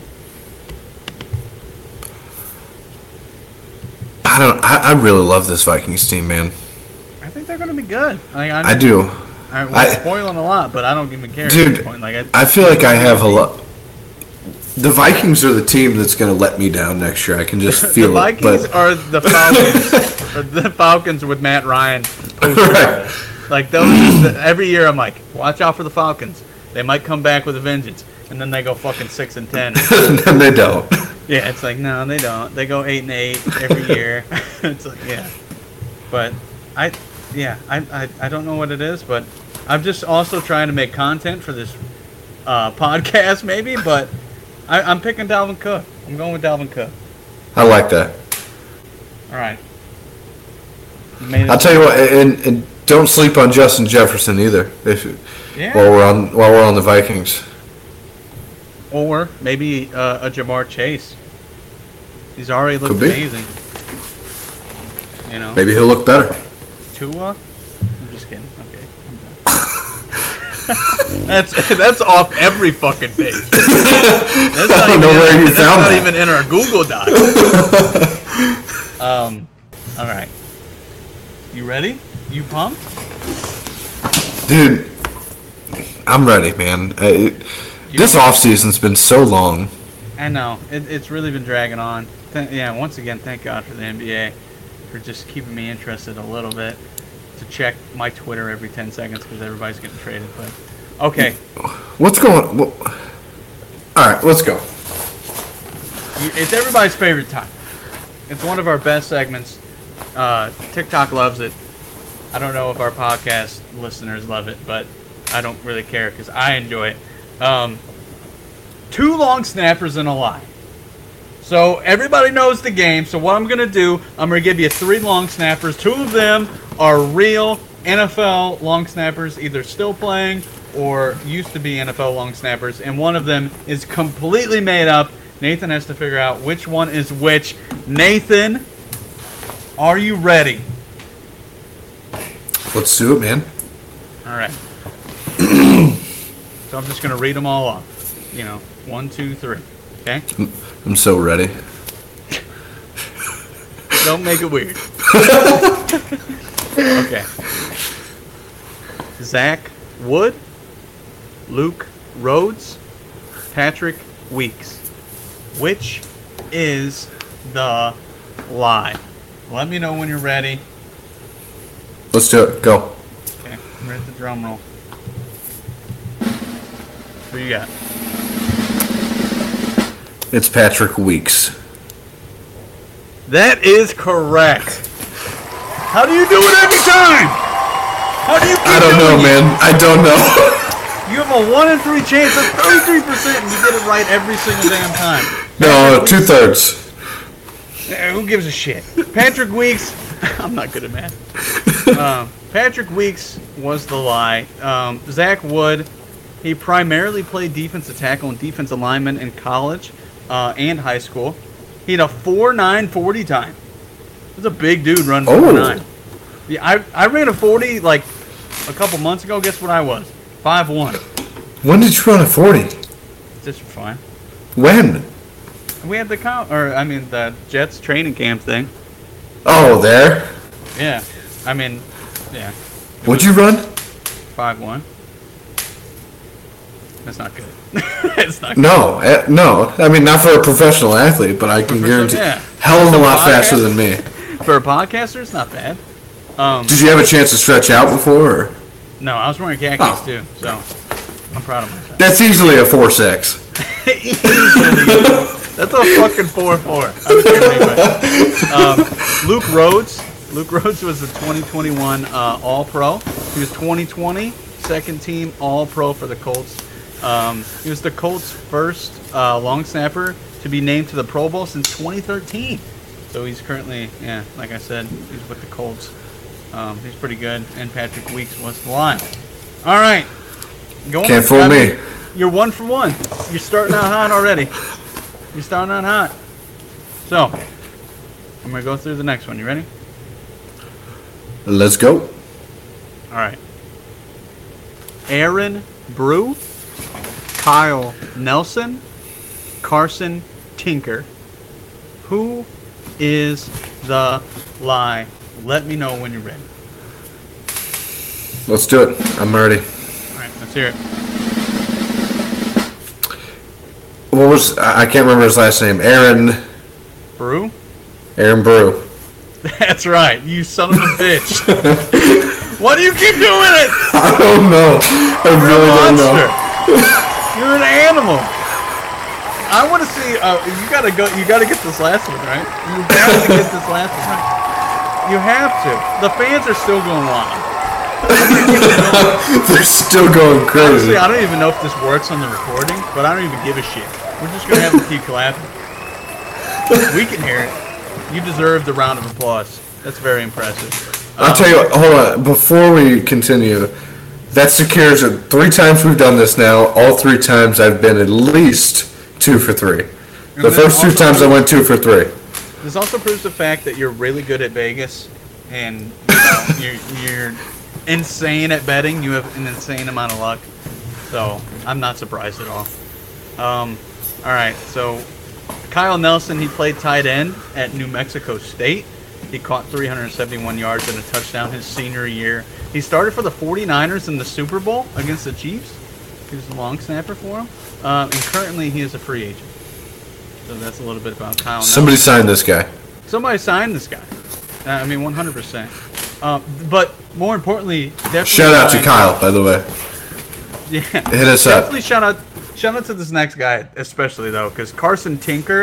I really love this Vikings team, man. I think they're going to be good. I do. We're spoiling a lot, but I don't even care dude, at this point. I feel like I have a lot. The Vikings are the team that's going to let me down next year. I can just feel the Vikings are the Falcons, or the Falcons with Matt Ryan. Right. Like those, every year I'm like, watch out for the Falcons. They might come back with a vengeance, and then they go fucking 6-10. And then they don't. Yeah, it's like no, they don't. They go 8-8 every year. It's like yeah, but I don't know what it is, but I'm just also trying to make content for this podcast, maybe. But I'm picking Dalvin Cook. I'm going with Dalvin Cook. I like that. All right. I'll tell you what, and don't sleep on Justin Jefferson either. While we're on the Vikings. Or maybe a Jamar Chase. He's already looked amazing. You know. Maybe he'll look better. Tua? I'm just kidding. Okay. That's off every fucking page. That's not even where you found that. That's not even in our Google Doc. All right. You ready? You pumped? Dude, I'm ready, man. This offseason's been so long. I know. It's really been dragging on. Once again, thank God for the NBA for just keeping me interested a little bit. To check my Twitter every 10 seconds because everybody's getting traded. But okay. What's going on? All right, let's go. It's everybody's favorite time. It's one of our best segments. TikTok loves it. I don't know if our podcast listeners love it, but I don't really care because I enjoy it. 2 long snappers and a lie. So everybody knows the game. So what I'm going to do, I'm going to give you 3 long snappers. 2 of them are real NFL long snappers, either still playing or used to be NFL long snappers. And one of them is completely made up. Nathan has to figure out which one is which. Nathan, are you ready? Let's do it, man. All right. So I'm just going to read them all off. 1, 2, 3. Okay? I'm so ready. Don't make it weird. Okay. Zach Wood, Luke Rhodes, Patrick Weeks. Which is the lie? Let me know when you're ready. Let's do it. Go. Okay, I'm ready to drum roll. Who you got? It's Patrick Weeks. That is correct. How do you do it every time? How do you keep I don't know, doing it? man. I don't know. You have a 1 in 3 chance. That's 33%, and you get it right every single damn time. No, 2/3. Who gives a shit? Patrick Weeks. I'm not good at math. Patrick Weeks was the lie. Zach Wood, he primarily played defensive tackle and defensive lineman in college and high school. He had a 4.9 40 time. That's a big dude running 4.9. Yeah, I ran a 40 like a couple months ago. Guess what I was? 5'1". When did you run a 40? Just for fun. When? We had the Jets training camp thing. Oh, there? Yeah. Yeah. What'd you run? 5'1". That's not good. It's not good. No. I mean, not for a professional athlete, but I can guarantee hell of a lot faster than me. For a podcaster, it's not bad. Did you have a chance to stretch out before? Or? No, I was wearing khakis too, so I'm proud of myself. That's easily a 4.6. That's a fucking 4.4. Luke Rhodes. Luke Rhodes was the 2021 All-Pro. He was 2020 second team All-Pro for the Colts. He was the Colts' first long snapper to be named to the Pro Bowl since 2013. So he's currently, like I said, he's with the Colts. He's pretty good. And Patrick Weeks was the line. All right. Can't fool me. You're 1 for 1. You're starting out hot already. You're starting out hot. So, I'm going to go through the next one. You ready? Let's go. All right. Aaron Brew, Kyle Nelson, Carson Tinker. Who is the lie? Let me know when you're ready. Let's do it. I'm ready. All right, let's hear it. What was... I can't remember his last name. Aaron Brew? Aaron Brew. That's right. You son of a bitch. Why do you keep doing it? I don't know. I really don't know. You're an animal. I want to see. You gotta go. You gotta get this last one right. You have to get this last one right. You have to. The fans are still going wild. They're still going crazy. Honestly, I don't even know if this works on the recording, but I don't even give a shit. We're just gonna have to keep clapping. We can hear it. You deserve the round of applause. That's very impressive. I'll tell you what, hold on. Before we continue, that secures it. 3 times we've done this now. All 3 times I've been at least 2 for 3. The first 2 times I went 2 for 3. This also proves the fact that you're really good at Vegas, and you're insane at betting. You have an insane amount of luck. So I'm not surprised at all. All right, so Kyle Nelson, he played tight end at New Mexico State. He caught 371 yards and a touchdown his senior year. He started for the 49ers in the Super Bowl against the Chiefs. He was a long snapper for them. And currently he is a free agent. So that's a little bit about Kyle Nelson. Somebody signed this guy. Somebody signed this guy. 100%. But more importantly, definitely... Shout out to Kyle, by the way. Yeah. Hit us up. Definitely shout out to this next guy, especially, though, because Carson Tinker,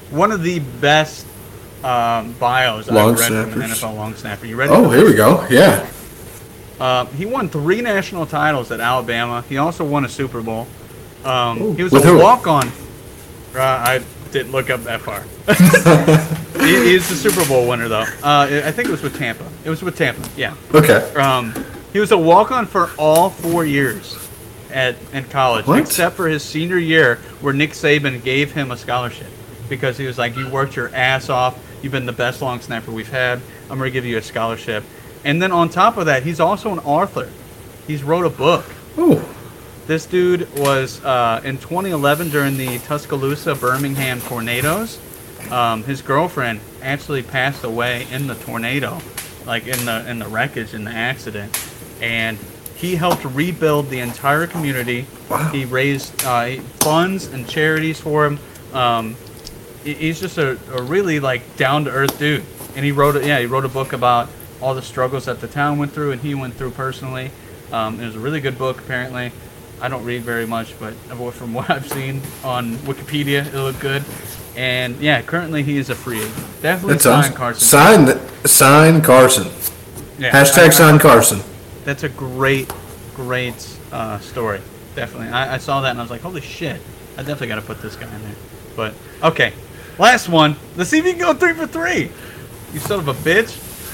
one of the best bios Long I've read from an snappers. NFL long snapper. You ready? Oh, here we go. Yeah. He won 3 national titles at Alabama. He also won a Super Bowl. He was With a who? walk-on. I didn't look up that far. He's the Super Bowl winner, though. I think it was with Tampa. It was with Tampa, yeah. Okay. He was a walk-on for all 4 years in college, What? except for his senior year, where Nick Saban gave him a scholarship because he was like, "You worked your ass off. You've been the best long snapper we've had. I'm going to give you a scholarship." And then on top of that, he's also an author. He's wrote a book. Ooh. This dude was in 2011 during the Tuscaloosa Birmingham tornadoes. His girlfriend actually passed away in the tornado, like in the wreckage in the accident, and he helped rebuild the entire community. Wow. He raised funds and charities for him. He's just a really like down to earth dude, and he wrote a book about all the struggles that the town went through and he went through personally. It was a really good book, apparently. I don't read very much, but from what I've seen on Wikipedia, it looked good. And yeah, currently he is a free agent. Definitely That's sign awesome. Carson. Sign Carson. Yeah, Hashtag sign Carson. That's a great story. Definitely. I saw that and I was like, holy shit. I definitely got to put this guy in there. But, okay. Last one. Let's see if you can go 3 for 3. You son of a bitch.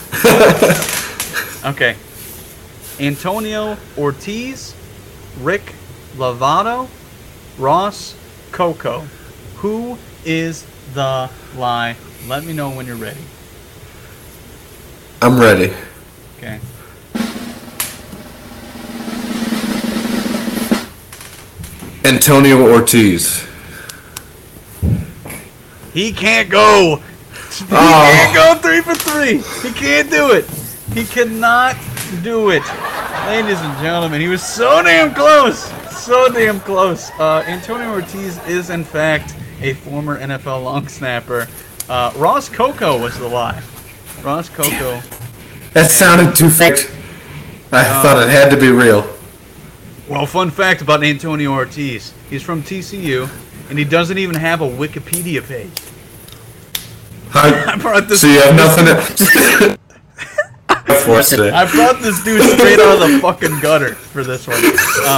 Okay. Antonio Ortiz, Rick Lovato, Ross Coco. Who is the lie? Let me know when you're ready. I'm ready. Okay. Antonio Ortiz. He can't go. He can't go 3 for 3. He can't do it. He cannot do it. Ladies and gentlemen, he was so damn close. So damn close. Antonio Ortiz is, in fact, a former NFL long snapper. Ross Coco was the lie. Ross Coco. That sounded too fake. I thought it had to be real. Well, fun fact about Antonio Ortiz. He's from TCU, and he doesn't even have a Wikipedia page. I brought this. So you have nothing to... I brought this dude straight out of the fucking gutter for this one.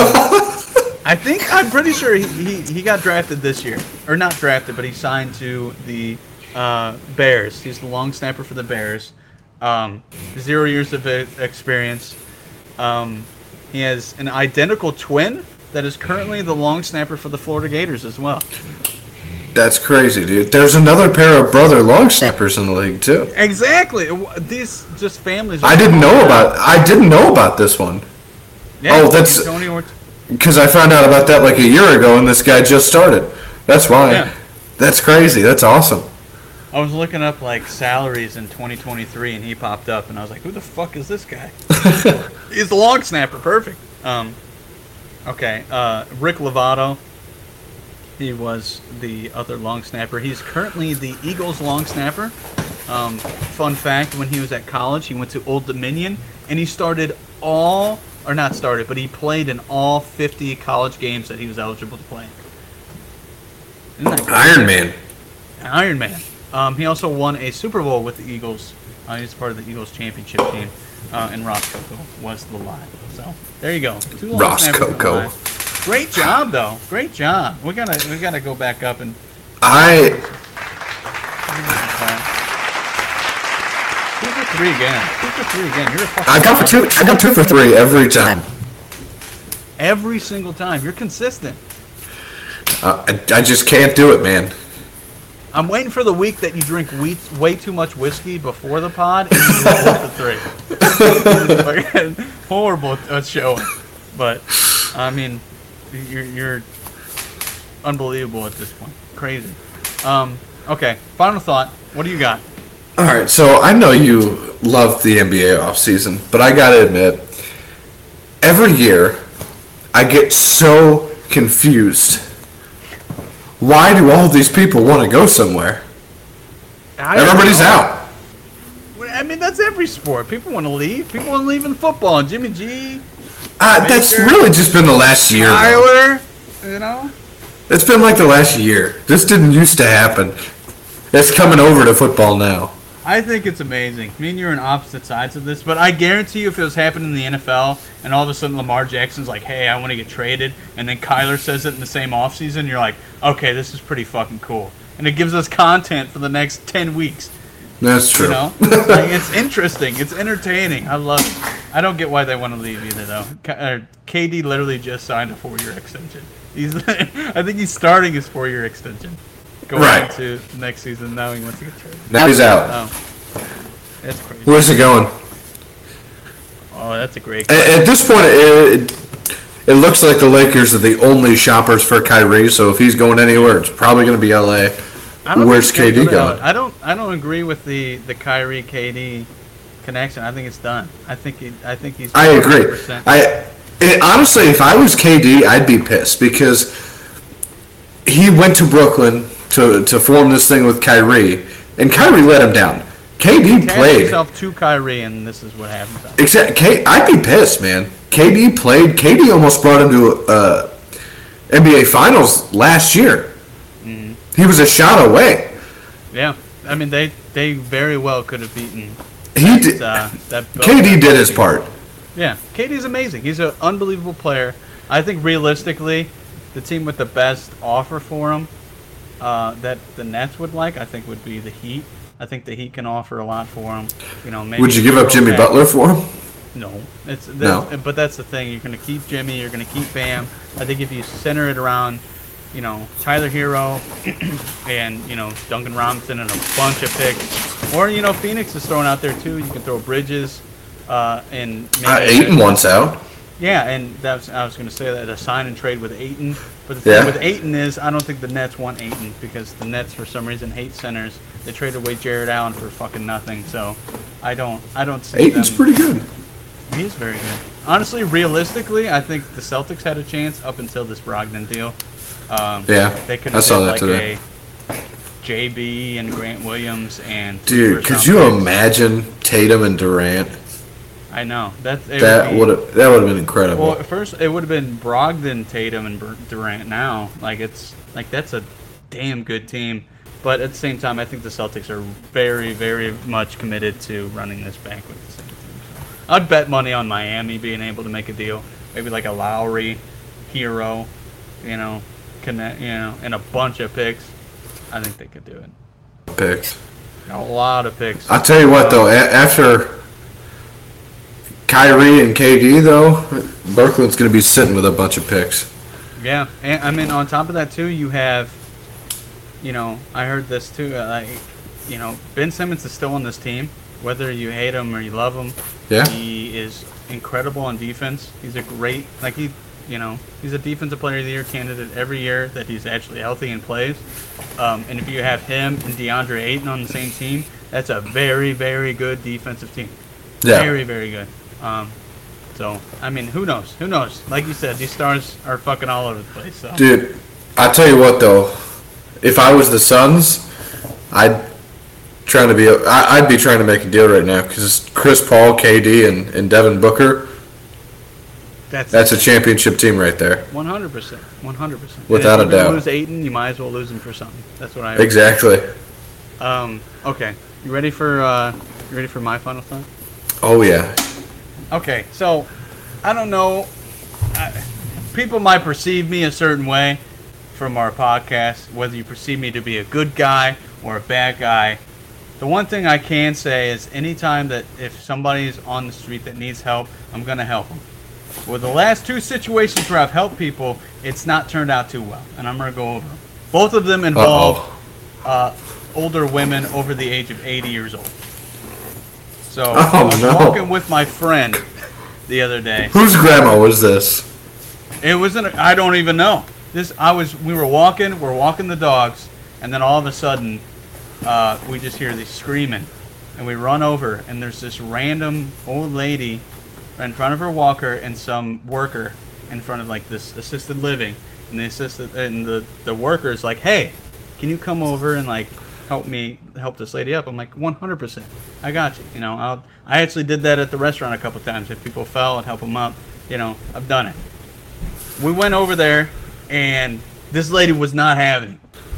I'm pretty sure he got drafted this year. Or not drafted, but he signed to the Bears. He's the long snapper for the Bears. 0 years of experience. He has an identical twin that is currently the long snapper for the Florida Gators as well. That's crazy, dude. There's another pair of brother long snappers in the league too. Exactly. These just families. I didn't know about this one. Yeah, Oh, that's Antonio Ortiz. because I found out about that like a year ago, and this guy just started. That's why. Yeah. That's crazy. That's awesome. I was looking up like salaries in 2023, and he popped up, and I was like, "Who the fuck is this guy?" He's the long snapper. Perfect. Okay. Rick Lovato. He was the other long snapper. He's currently the Eagles long snapper. Fun fact: when he was at college, he went to Old Dominion, and he he played in all 50 college games that he was eligible to play. Isn't that crazy? Iron Man. He also won a Super Bowl with the Eagles. He's part of the Eagles championship team. And Ross Coco was the lie. So there you go. 2 long Ross snappers Coco. lie. Great job, though. Great job. We gotta go back up and. 2 for 3 again. 2 for 3 again. You're a fucking. I got 2 for 3 every time. Every single time. You're consistent. I just can't do it, man. I'm waiting for the week that you drink way too much whiskey before the pod and you go 1 for 3. Horrible showing. But, I mean, you're unbelievable at this point. Crazy. Okay, final thought. What do you got? All right, so I know you love the NBA offseason, but I got to admit, every year I get so confused. Why do all these people want to go somewhere? Everybody's out. I mean, that's every sport. People want to leave. People want to leave in football. Jimmy G. That's really just been the last year. Tyler, you know? It's been like the last year. This didn't used to happen. It's coming over to football now. I think it's amazing. Me and you are on opposite sides of this, but I guarantee you if it was happening in the NFL and all of a sudden Lamar Jackson's like, hey, I want to get traded, and then Kyler says it in the same offseason, you're like, okay, this is pretty fucking cool. And it gives us content for the next 10 weeks. That's true. You know? Like, it's interesting. It's entertaining. I love it. I don't get why they want to leave either, though. KD literally just signed a 4-year extension. I think he's starting his 4-year extension. Going into next season, now he wants to get traded. Now he's out. Oh, that's crazy. Where's he going? Oh, that's a great question. At this point, it looks like the Lakers are the only shoppers for Kyrie. So if he's going anywhere, it's probably going to be LA. Where's KD going? I don't agree with the Kyrie KD connection. I think it's done. I think he's. I agree. Honestly, if I was KD, I'd be pissed because he went to Brooklyn to form this thing with Kyrie, and Kyrie let him down. KD played himself to Kyrie, and this is what happens. I'd be pissed, man. KD played. KD almost brought him to NBA Finals last year. Mm-hmm. He was a shot away. Yeah, I mean they very well could have beaten. He did. KD did his part. Yeah, KD's amazing. He's an unbelievable player. I think realistically, the team with the best offer for him that the Nets would like, I think, would be the Heat. I think the Heat can offer a lot for him. You know, maybe would you give up Jimmy Butler for him? No, No. But that's the thing. You're going to keep Jimmy. You're going to keep Bam. I think if you center it around, you know, Tyler Hero and, you know, Duncan Robinson and a bunch of picks, or, you know, Phoenix is throwing out there too. You can throw Bridges and Ayton wants out. Yeah, and I was going to say that a sign and trade with Ayton. But the thing with Ayton is I don't think the Nets want Ayton because the Nets for some reason hate centers. They traded away Jared Allen for fucking nothing. So I don't see Ayton's pretty good. He is very good. Honestly, realistically, I think the Celtics had a chance up until this Brogdon deal. They could have saw that like today. a JB and Grant Williams and dude, could you imagine Tatum and Durant? I know that would have been incredible. Well, at first it would have been Brogdon, Tatum, and Durant. Now, that's a damn good team. But at the same time, I think the Celtics are very, very much committed to running this back with the same team. So I'd bet money on Miami being able to make a deal, maybe like a Lowry, Hero, and a bunch of picks. I think they could do it. Picks. A lot of picks. I'll tell you what, though, after Kyrie and KD, though, Brooklyn's going to be sitting with a bunch of picks. Yeah, and I mean, on top of that, too, you have, I heard this, too, Ben Simmons is still on this team, whether you hate him or you love him. Yeah. He is incredible on defense. He's a great, he's a defensive player of the year candidate every year that he's actually healthy and plays. And if you have him and DeAndre Ayton on the same team, that's a very, very good defensive team. Yeah. Very, very good. So, I mean, who knows? Who knows? Like you said, these stars are fucking all over the place. So. Dude, I tell you what, though, if I was the Suns, I'd be trying to make a deal right now because Chris Paul, KD, and Devin Booker. That's a championship team right there. 100%. 100%. Without a doubt. If you lose Ayton, you might as well lose him for something. That's what I. Exactly. Okay. You ready for my final thought? Oh yeah. Okay, so I don't know. People might perceive me a certain way from our podcast, whether you perceive me to be a good guy or a bad guy. The one thing I can say is anytime that if somebody's on the street that needs help, I'm going to help them. Well, the last two situations where I've helped people, it's not turned out too well, and I'm going to go over them. Both of them involve older women over the age of 80 years old. So I was walking with my friend the other day. Whose grandma was this? It wasn't. I don't even know. We were walking the dogs, and then all of a sudden, we just hear this screaming, and we run over, and there's this random old lady in front of her walker and some worker in front of like this assisted living, and the worker is like, "Hey, can you come over and like help this lady up?" I'm like, 100%. I got you. I actually did that at the restaurant a couple times. If people fell, I'd help them up. I've done it. We went over there, and this lady was not having it.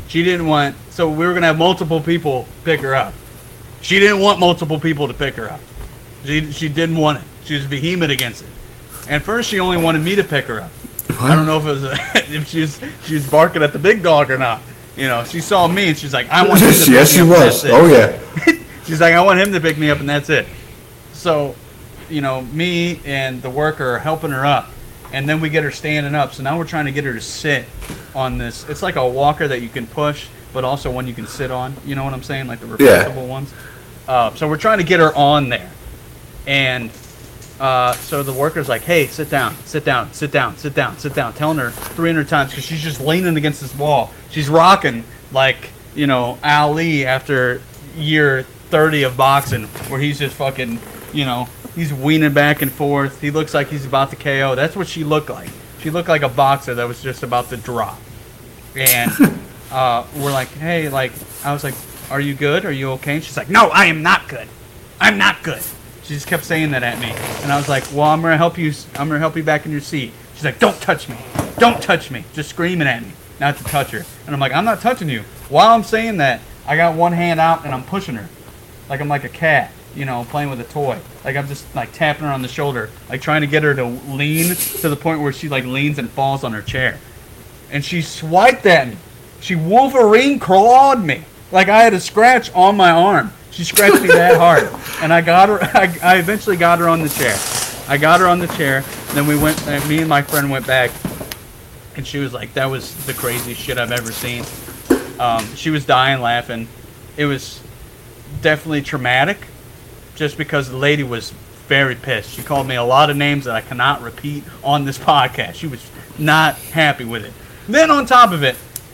She didn't want, so we were going to have multiple people pick her up. She didn't want multiple people to pick her up. She didn't want it. She was vehement against it. And first she only wanted me to pick her up. What? I don't know if it was if she was barking at the big dog or not. You know, she saw me and she's like, I want him to pick me up. Yes, she was. Oh, yeah. She's like, I want him to pick me up and that's it. So, you know, me and the worker are helping her up. And then we get her standing up. So now we're trying to get her to sit on this. It's like a walker that you can push, but also one you can sit on. You know what I'm saying? Like the reversible ones. So we're trying to get her on there. And so the worker's like, hey, sit down, sit down, sit down, sit down, sit down. Telling her 300 times because she's just leaning against this wall. She's rocking like, you know, Ali after year 30 of boxing where he's just fucking, you know, he's weaning back and forth. He looks like he's about to KO. That's what she looked like. She looked like a boxer that was just about to drop. And we're like, hey, like, I was like, are you good? Are you okay? And she's like, no, I am not good. I'm not good. She just kept saying that at me. And I was like, well, I'm going to help you. I'm going to help you back in your seat. She's like, don't touch me. Don't touch me. Just screaming at me not to touch her. And I'm like, I'm not touching you. While I'm saying that, I got one hand out and I'm pushing her. Like I'm like a cat, you know, playing with a toy. Like I'm just like tapping her on the shoulder, like trying to get her to lean to the point where she like leans and falls on her chair. And she swiped at me. She Wolverine clawed me. Like I had a scratch on my arm. She scratched me that hard. And I got her, I eventually got her on the chair. I got her on the chair. Then we went, me and my friend went back. And she was like, that was the craziest shit I've ever seen. She was dying laughing. It was definitely traumatic just because the lady was very pissed. She called me a lot of names that I cannot repeat on this podcast. She was not happy with it. Then on top of it,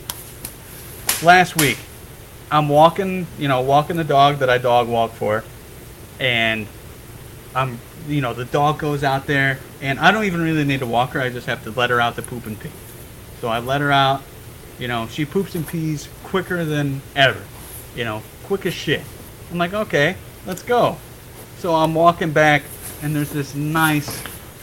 last week, I'm walking the dog that I dog walk for, and the dog goes out there, and I don't even really need to walk her. I just have to let her out to poop and pee. So I let her out. You know, she poops and pees quicker than ever. You know, quick as shit. I'm like, okay, let's go. So I'm walking back, and there's this nice,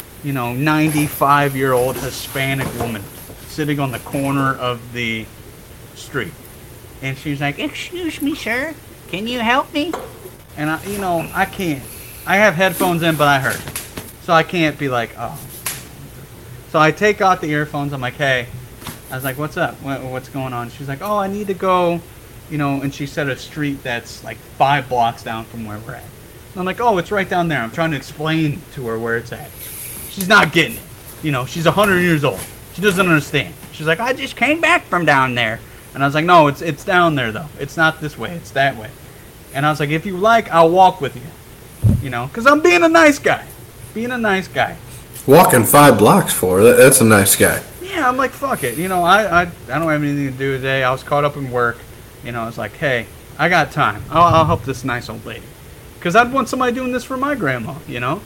95-year-old Hispanic woman sitting on the corner of the street. And she's like, excuse me, sir, can you help me? And I can't. I have headphones in, but I heard. So I can't be like, oh. So I take out the earphones. I'm like, hey. I was like, what's up? What's going on? She's like, oh, I need to go, and she said a street that's like 5 blocks down from where we're at. And I'm like, oh, it's right down there. I'm trying to explain to her where it's at. She's not getting it. She's 100 years old. She doesn't understand. She's like, I just came back from down there. And I was like, no, it's down there, though. It's not this way. It's that way. And I was like, if you like, I'll walk with you. Because I'm being a nice guy. Being a nice guy. Walking 5 blocks for her. That's a nice guy. Yeah, I'm like, fuck it. I don't have anything to do today. I was caught up in work. I was like, hey, I got time. I'll help this nice old lady. Because I'd want somebody doing this for my grandma,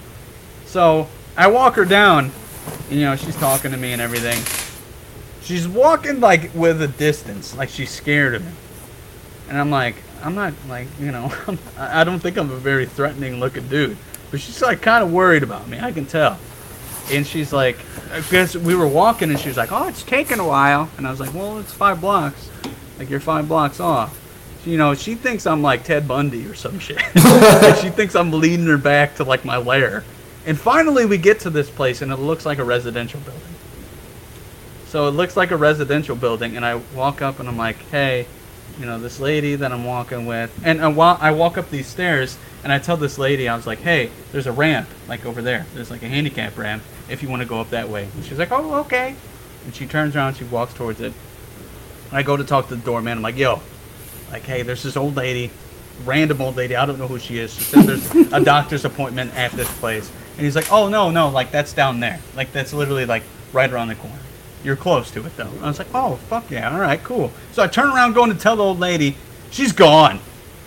So I walk her down. She's talking to me and everything. She's walking, like, with a distance. Like, she's scared of me. And I'm like, I'm not, like, I don't think I'm a very threatening-looking dude. But she's, like, kind of worried about me. I can tell. And she's like, I guess we were walking, and she was like, oh, it's taking a while. And I was like, well, it's 5 blocks. Like, you're 5 blocks off. She thinks I'm, like, Ted Bundy or some shit. Like, she thinks I'm leading her back to, like, my lair. And finally we get to this place, and it looks like a residential building. So it looks like a residential building, and I walk up, and I'm like, hey, this lady that I'm walking with. And while I walk up these stairs, and I tell this lady, I was like, hey, there's a ramp, like, over there. There's, like, a handicap ramp if you want to go up that way. And she's like, oh, okay. And she turns around, she walks towards it. I go to talk to the doorman. I'm like, yo, like, hey, there's this old lady, random old lady. I don't know who she is. She said there's a doctor's appointment at this place. And he's like, oh, no, like, that's down there. Like, that's literally, like, right around the corner. You're close to it, though. I was like, oh, fuck yeah, all right, cool. So I turn around going to tell the old lady, she's gone.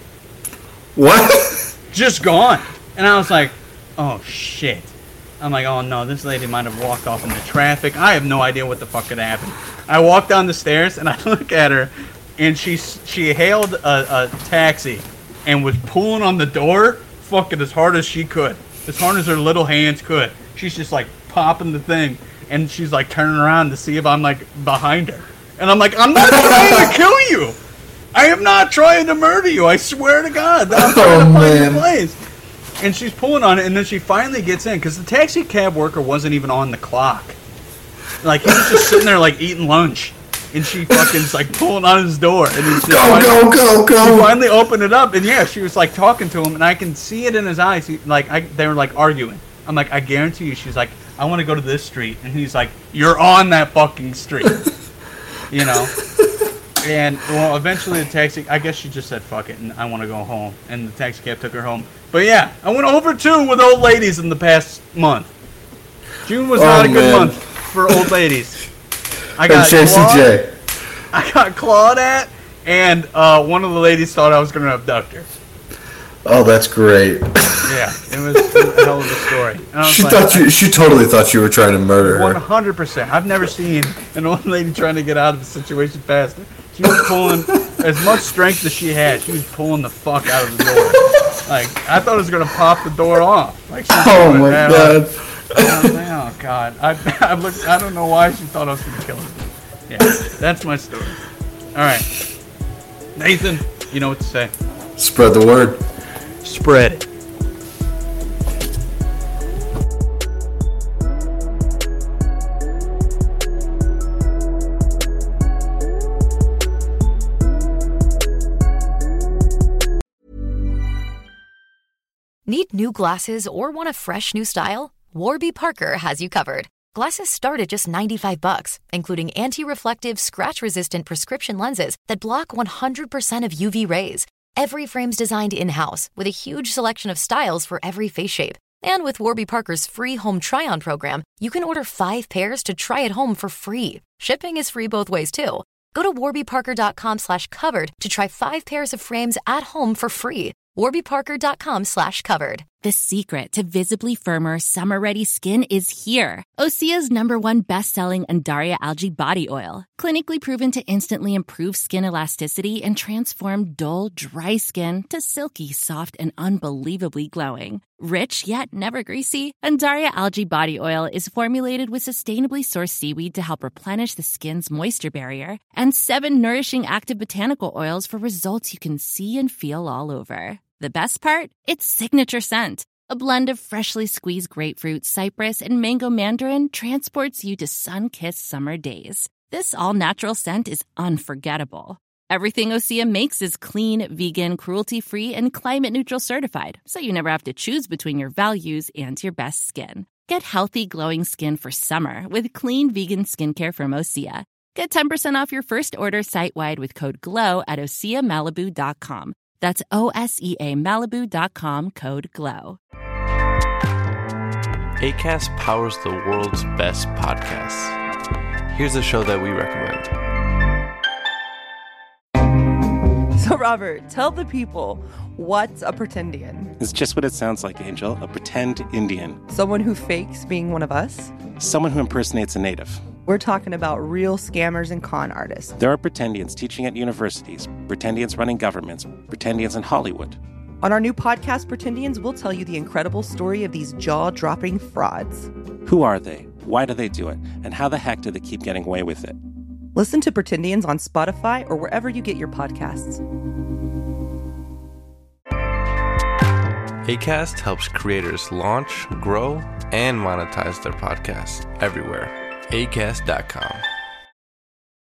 What? Just gone. And I was like, oh, shit. I'm like, oh, no, this lady might have walked off into traffic. I have no idea what the fuck had happened. I walk down the stairs, and I look at her, and she hailed a taxi and was pulling on the door fucking as hard as she could. As hard as her little hands could. She's just, like, popping the thing. And she's, like, turning around to see if I'm, like, behind her. And I'm like, I'm not trying to kill you. I am not trying to murder you. I swear to God. I'm trying to find your place. And she's pulling on it, and then she finally gets in, because the taxi cab worker wasn't even on the clock. Like, he was just sitting there, like, eating lunch. And she fucking's, like, pulling on his door. And he's just go. She finally opened it up, and yeah, she was, like, talking to him, and I can see it in his eyes. They were, like, arguing. I'm like, I guarantee you. She's like, I want to go to this street. And he's like, you're on that fucking street. You know? And, well, eventually the taxi, I guess she just said, fuck it, and I want to go home. And the taxi cab took her home. But yeah, I went over 2 with old ladies in the past month. June was not a good month for old ladies. I got clawed at, and one of the ladies thought I was going to abduct her. Oh, that's great. Yeah, it was a hell of a story. She totally thought you were trying to murder her. 100%. I've never seen an old lady trying to get out of a situation faster. She was pulling as much strength as she had. She was pulling the fuck out of the door. Like, I thought it was going to pop the door off. Like, oh my God. Oh God. I don't know why she thought I was going to kill her. Yeah, that's my story. All right. Nathan, you know what to say. Spread the word. Spread it. Need new glasses or want a fresh new style? Warby Parker has you covered. Glasses start at just $95, including anti-reflective, scratch-resistant prescription lenses that block 100% of UV rays. Every frame's designed in-house with a huge selection of styles for every face shape. And with Warby Parker's free home try-on program, you can order 5 pairs to try at home for free. Shipping is free both ways, too. Go to warbyparker.com/covered to try 5 pairs of frames at home for free. warbyparker.com/covered. The secret to visibly firmer, summer-ready skin is here. Osea's #1 best-selling Undaria Algae Body Oil. Clinically proven to instantly improve skin elasticity and transform dull, dry skin to silky, soft, and unbelievably glowing. Rich yet never greasy, Undaria Algae Body Oil is formulated with sustainably sourced seaweed to help replenish the skin's moisture barrier, and 7 nourishing active botanical oils for results you can see and feel all over. The best part? It's signature scent. A blend of freshly squeezed grapefruit, cypress, and mango mandarin transports you to sun-kissed summer days. This all-natural scent is unforgettable. Everything Osea makes is clean, vegan, cruelty-free, and climate-neutral certified, so you never have to choose between your values and your best skin. Get healthy, glowing skin for summer with clean, vegan skincare from Osea. Get 10% off your first order site-wide with code GLOW at OseaMalibu.com. That's OSEAMalibu.com, code GLOW. Acast powers the world's best podcasts. Here's a show that we recommend. So, Robert, tell the people, what's a pretendian? It's just what it sounds like, Angel. A pretend Indian. Someone who fakes being one of us? Someone who impersonates a native. We're talking about real scammers and con artists. There are pretendians teaching at universities, pretendians running governments, pretendians in Hollywood. On our new podcast, Pretendians, we'll tell you the incredible story of these jaw-dropping frauds. Who are they? Why do they do it? And how the heck do they keep getting away with it? Listen to Pretendians on Spotify or wherever you get your podcasts. Acast helps creators launch, grow, and monetize their podcasts everywhere. Acast.com.